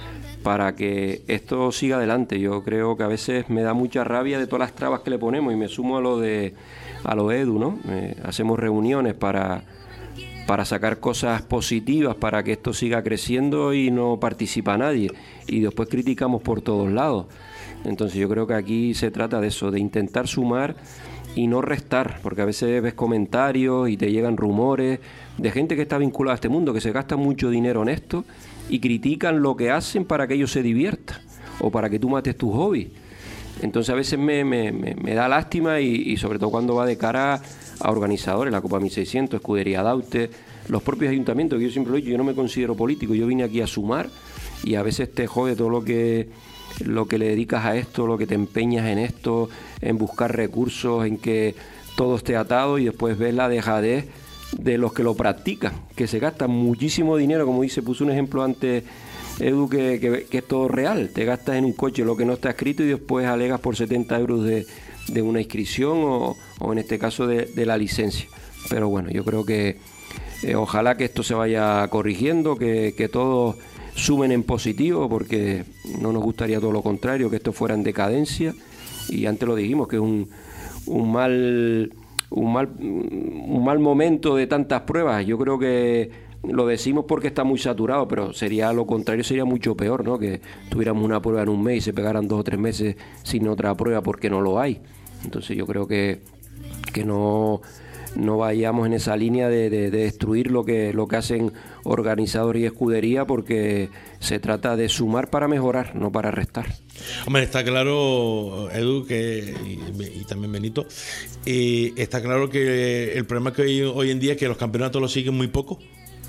para que esto siga adelante. Yo creo que a veces me da mucha rabia de todas las trabas que le ponemos y me sumo a lo de a lo Edu, ¿no? Eh, hacemos reuniones para, para sacar cosas positivas para que esto siga creciendo y no participa nadie y después criticamos por todos lados. Entonces yo creo que aquí se trata de eso, de intentar sumar y no restar, porque a veces ves comentarios y te llegan rumores de gente que está vinculada a este mundo, que se gasta mucho dinero en esto y critican lo que hacen para que ellos se diviertan o para que tú mates tus hobbies. Entonces a veces me, me, me, me da lástima y, y sobre todo cuando va de cara a organizadores, la Copa mil seiscientos, Escudería Daute, los propios ayuntamientos, que yo siempre lo he dicho, yo no me considero político, yo vine aquí a sumar y a veces te jode todo lo que lo que le dedicas a esto, lo que te empeñas en esto, en buscar recursos, en que todo esté atado y después ves la dejadez de los que lo practican, que se gastan muchísimo dinero, como dice, puso un ejemplo antes Edu, que, que, que es todo real, te gastas en un coche lo que no está escrito y después alegas por setenta euros de, de una inscripción o, o en este caso de, de la licencia. Pero bueno, yo creo que eh, ojalá que esto se vaya corrigiendo, que, que todos sumen en positivo, porque no nos gustaría todo lo contrario, que esto fuera en decadencia, y antes lo dijimos, que es un, un mal un mal un mal momento de tantas pruebas. Yo creo que lo decimos porque está muy saturado, pero sería lo contrario, sería mucho peor, ¿no? Que tuviéramos una prueba en un mes y se pegaran dos o tres meses sin otra prueba porque no lo hay. Entonces yo creo que que no no vayamos en esa línea de, de, de destruir lo que lo que hacen organizadores y escudería, porque se trata de sumar para mejorar, no para restar. Hombre, está claro, Edu, que y, y también Benito, eh, está claro que el problema que hoy, hoy en día es que los campeonatos los siguen muy poco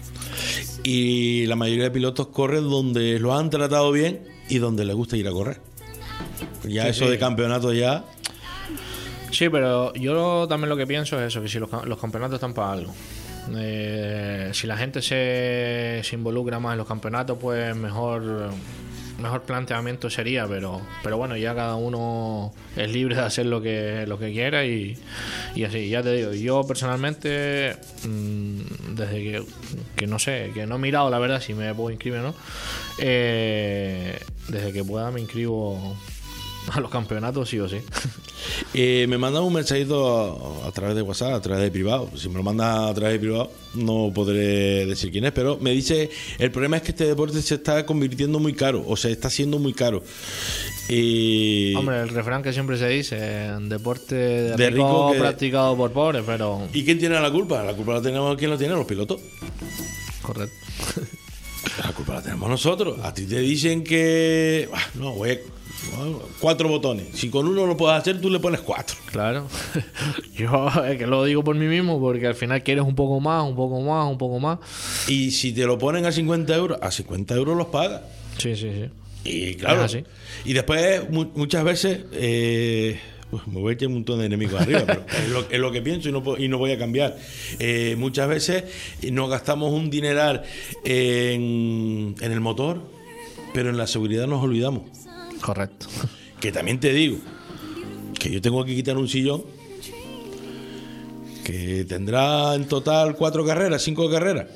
y la mayoría de pilotos corren donde los han tratado bien y donde les gusta ir a correr. Ya sí, eso sí. De campeonatos ya... Sí, pero yo también lo que pienso es eso, que si los, los campeonatos están para algo. Eh, si la gente se, se involucra más en los campeonatos, pues mejor mejor planteamiento sería, pero pero bueno, ya cada uno es libre de hacer lo que lo que quiera y, y así, ya te digo, yo personalmente mmm, desde que, que no sé, que no he mirado la verdad si me puedo inscribir o no, eh, desde que pueda me inscribo a los campeonatos sí o sí. Eh, me mandan un mensajito a, a través de WhatsApp, a través de privado. Si me lo manda a través de privado no podré decir quién es, pero me dice, el problema es que este deporte se está convirtiendo muy caro, o sea, está siendo muy caro. Eh, Hombre, el refrán que siempre se dice, un deporte de, de rico, rico que... practicado por pobres, pero... ¿Y quién tiene la culpa? La culpa la tenemos, ¿quién la tiene? Los pilotos. Correcto. La culpa la tenemos nosotros. A ti te dicen que... Ah, no, voy a... Cuatro botones. Si con uno lo puedes hacer, tú le pones cuatro. Claro. Yo es que lo digo por mí mismo, porque al final quieres un poco más, un poco más, un poco más. Y si te lo ponen a cincuenta euros, a cincuenta euros los pagas. Sí, sí, sí. Y claro. Es así. Y después, mu- muchas veces, eh, pues me voy a echar un montón de enemigos arriba, pero es lo, es lo que pienso y no, y no voy a cambiar. Eh, muchas veces nos gastamos un dineral en, en el motor. pero en la seguridad nos olvidamos. Correcto. Que también te digo que yo tengo que quitar un sillón que tendrá en total cuatro carreras, cinco carreras.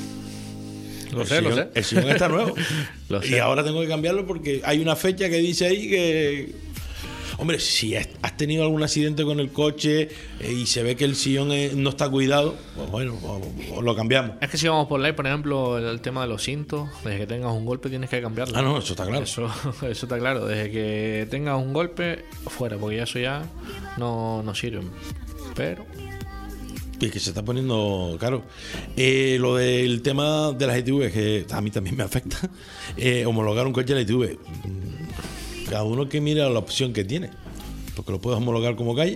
Lo el sé, sillón, lo sé. El sillón está nuevo. Lo y sé. ahora tengo que cambiarlo porque hay una fecha que dice ahí que... Hombre, si has has tenido algún accidente con el coche eh, y se ve que el sillón eh, no está cuidado, pues bueno, o, o lo cambiamos. Es que si vamos por ley, por ejemplo, el, el tema de los cintos, desde que tengas un golpe tienes que cambiarlo. Ah, no, eso está claro. Eso, eso está claro. Desde que tengas un golpe, fuera, porque ya eso ya no, no sirve. Pero... Y que se está poniendo caro. Eh, lo del tema de las I T V, que a mí también me afecta, eh, homologar un coche de la I T V. Cada uno que mira la opción que tiene, porque lo puedes homologar como calle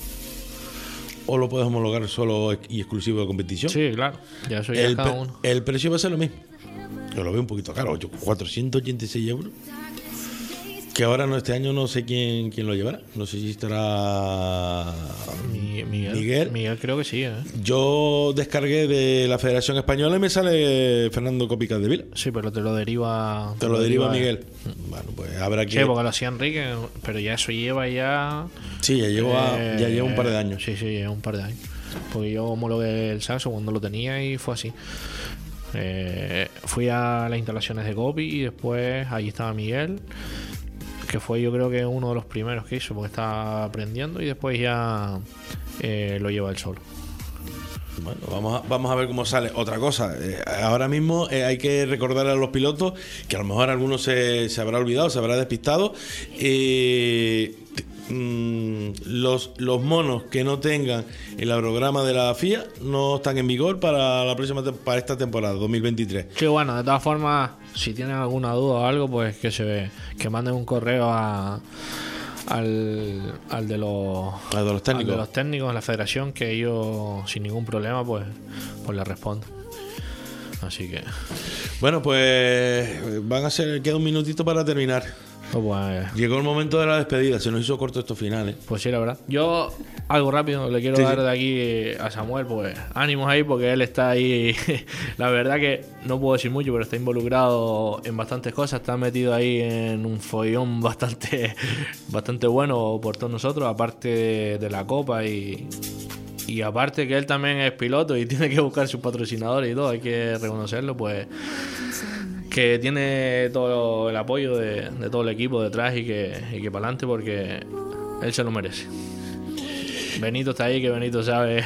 o lo puedes homologar solo y exclusivo de competición. sí, claro. Ya eso ya el, cada pre- uno. el precio va a ser lo mismo. Yo lo veo un poquito caro, cuatrocientos ochenta y seis euros. Que ahora no, este año no sé quién, quién lo llevará. No sé si estará Mi- Miguel, Miguel. Miguel creo que sí, ¿eh? Yo descargué de la Federación Española y me sale Fernando Copicas de Vila. Sí, pero te lo deriva... Te lo deriva él. Miguel. Bueno, pues habrá que... Sí, porque lo hacía Enrique, pero ya eso lleva ya... Sí, ya lleva, eh, ya lleva un par de años. Sí, sí, lleva un par de años. Porque yo homologué el Saxo cuando lo tenía y fue así. Eh, fui a las instalaciones de Gopi y después allí estaba Miguel, que fue yo creo que uno de los primeros que hizo porque estaba aprendiendo, y después ya eh, lo lleva él solo. Bueno, vamos a, vamos a ver cómo sale. Otra cosa, eh, ahora mismo eh, hay que recordar a los pilotos que a lo mejor algunos se, se habrá olvidado, se habrá despistado. Eh, t- mm, los, los monos que no tengan el programa de la F I A no están en vigor para la próxima te- para esta temporada dos mil veintitrés. Sí, bueno, de todas formas, si tienen alguna duda o algo, pues que se que manden un correo a al, al de los A de los técnicos. al de los técnicos de la federación, que ellos sin ningún problema pues pues le responden. Así que Bueno, pues van a ser, queda un minutito para terminar. pues, Llegó el momento de la despedida, se nos hizo corto estos finales. pues sí, la verdad. Yo algo rápido le quiero Sí, dar sí. de aquí a Samuel, pues ánimos ahí porque él está ahí. La verdad que no puedo decir mucho, pero está involucrado en bastantes cosas, está metido ahí en un follón bastante bastante bueno por todos nosotros, aparte de, de la copa y y aparte que él también es piloto y tiene que buscar sus patrocinadores y todo, hay que reconocerlo, pues que tiene todo el apoyo de, de todo el equipo detrás y que, y que para adelante, porque él se lo merece. Benito está ahí, que Benito sabe.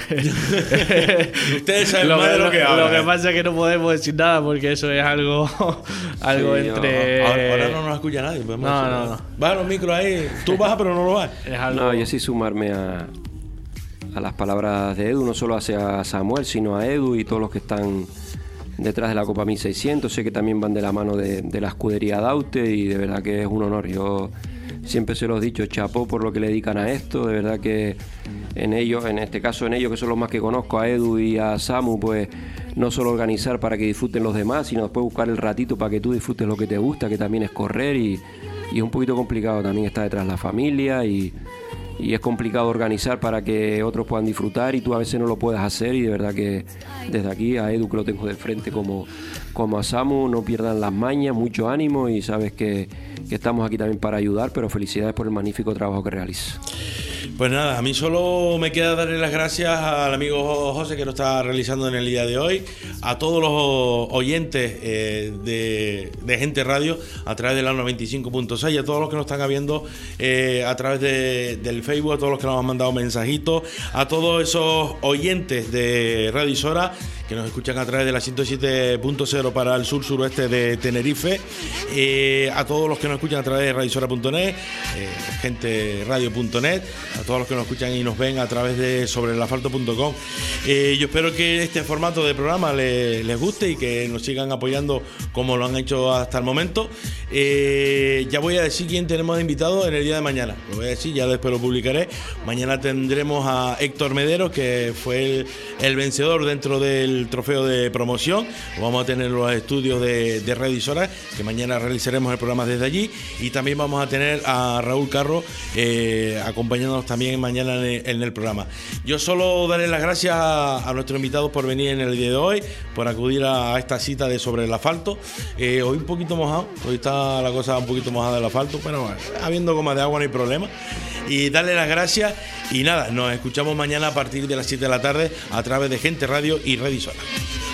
Ustedes saben lo, más que, de lo que hablan. lo que pasa es que no podemos decir nada porque eso es algo, algo Sí, entre. Ahora, ahora no nos escucha nadie. podemos No, decir no, nada. no. Baja los micros ahí. Tú bajas, pero no lo vas. Es algo. No, yo sí sumarme a, a las palabras de Edu, no solo hacia Samuel, sino a Edu y todos los que están detrás de la Copa mil seiscientos. Sé que también van de la mano de, de la escudería Daute y de verdad que es un honor. Yo siempre se los he dicho, chapó por lo que le dedican a esto. De verdad que en ellos, en este caso en ellos, que son los más que conozco, a Edu y a Samu, pues no solo organizar para que disfruten los demás, sino después buscar el ratito para que tú disfrutes lo que te gusta, que también es correr, y, y es un poquito complicado. También está detrás la familia y, y es complicado organizar para que otros puedan disfrutar y tú a veces no lo puedas hacer, y de verdad que desde aquí a Edu, que lo tengo de frente, como, como a Samu, no pierdan las mañas, mucho ánimo, y sabes que, que estamos aquí también para ayudar, pero felicidades por el magnífico trabajo que realizas. Pues nada, a mí solo me queda darle las gracias al amigo José, que lo está realizando en el día de hoy, a todos los oyentes eh, de, de Gente Radio a través de la noventa y cinco punto seis, a todos los que nos están viendo eh, a través de, del Facebook, a todos los que nos han mandado mensajitos, a todos esos oyentes de Radio Isora que nos escuchan a través de la ciento siete punto cero para el sur suroeste de Tenerife, eh, a todos los que nos escuchan a través de radio isora punto net, eh, gente radio punto net, a todos los que nos escuchan y nos ven a través de sobre el asfalto punto com. Eh, yo espero que este formato de programa les, les guste y que nos sigan apoyando como lo han hecho hasta el momento. Eh, ya voy a decir quién tenemos de invitado en el día de mañana. Lo voy a decir, ya después lo publicaré. Mañana tendremos a Héctor Mederos, que fue el, el vencedor dentro del el trofeo de promoción. Vamos a tener los estudios de, de Red Isora, que mañana realizaremos el programa desde allí, y también vamos a tener a Raúl Carro eh, acompañándonos también mañana en el, en el programa. Yo solo daré las gracias a, a nuestros invitados por venir en el día de hoy, por acudir a, a esta cita de Sobre el Asfalto. Eh, hoy un poquito mojado, hoy está la cosa un poquito mojada del asfalto, pero bueno, habiendo goma de agua no hay problema. Y darle las gracias y nada, nos escuchamos mañana a partir de las siete de la tarde a través de Gente Radio y Red Isora.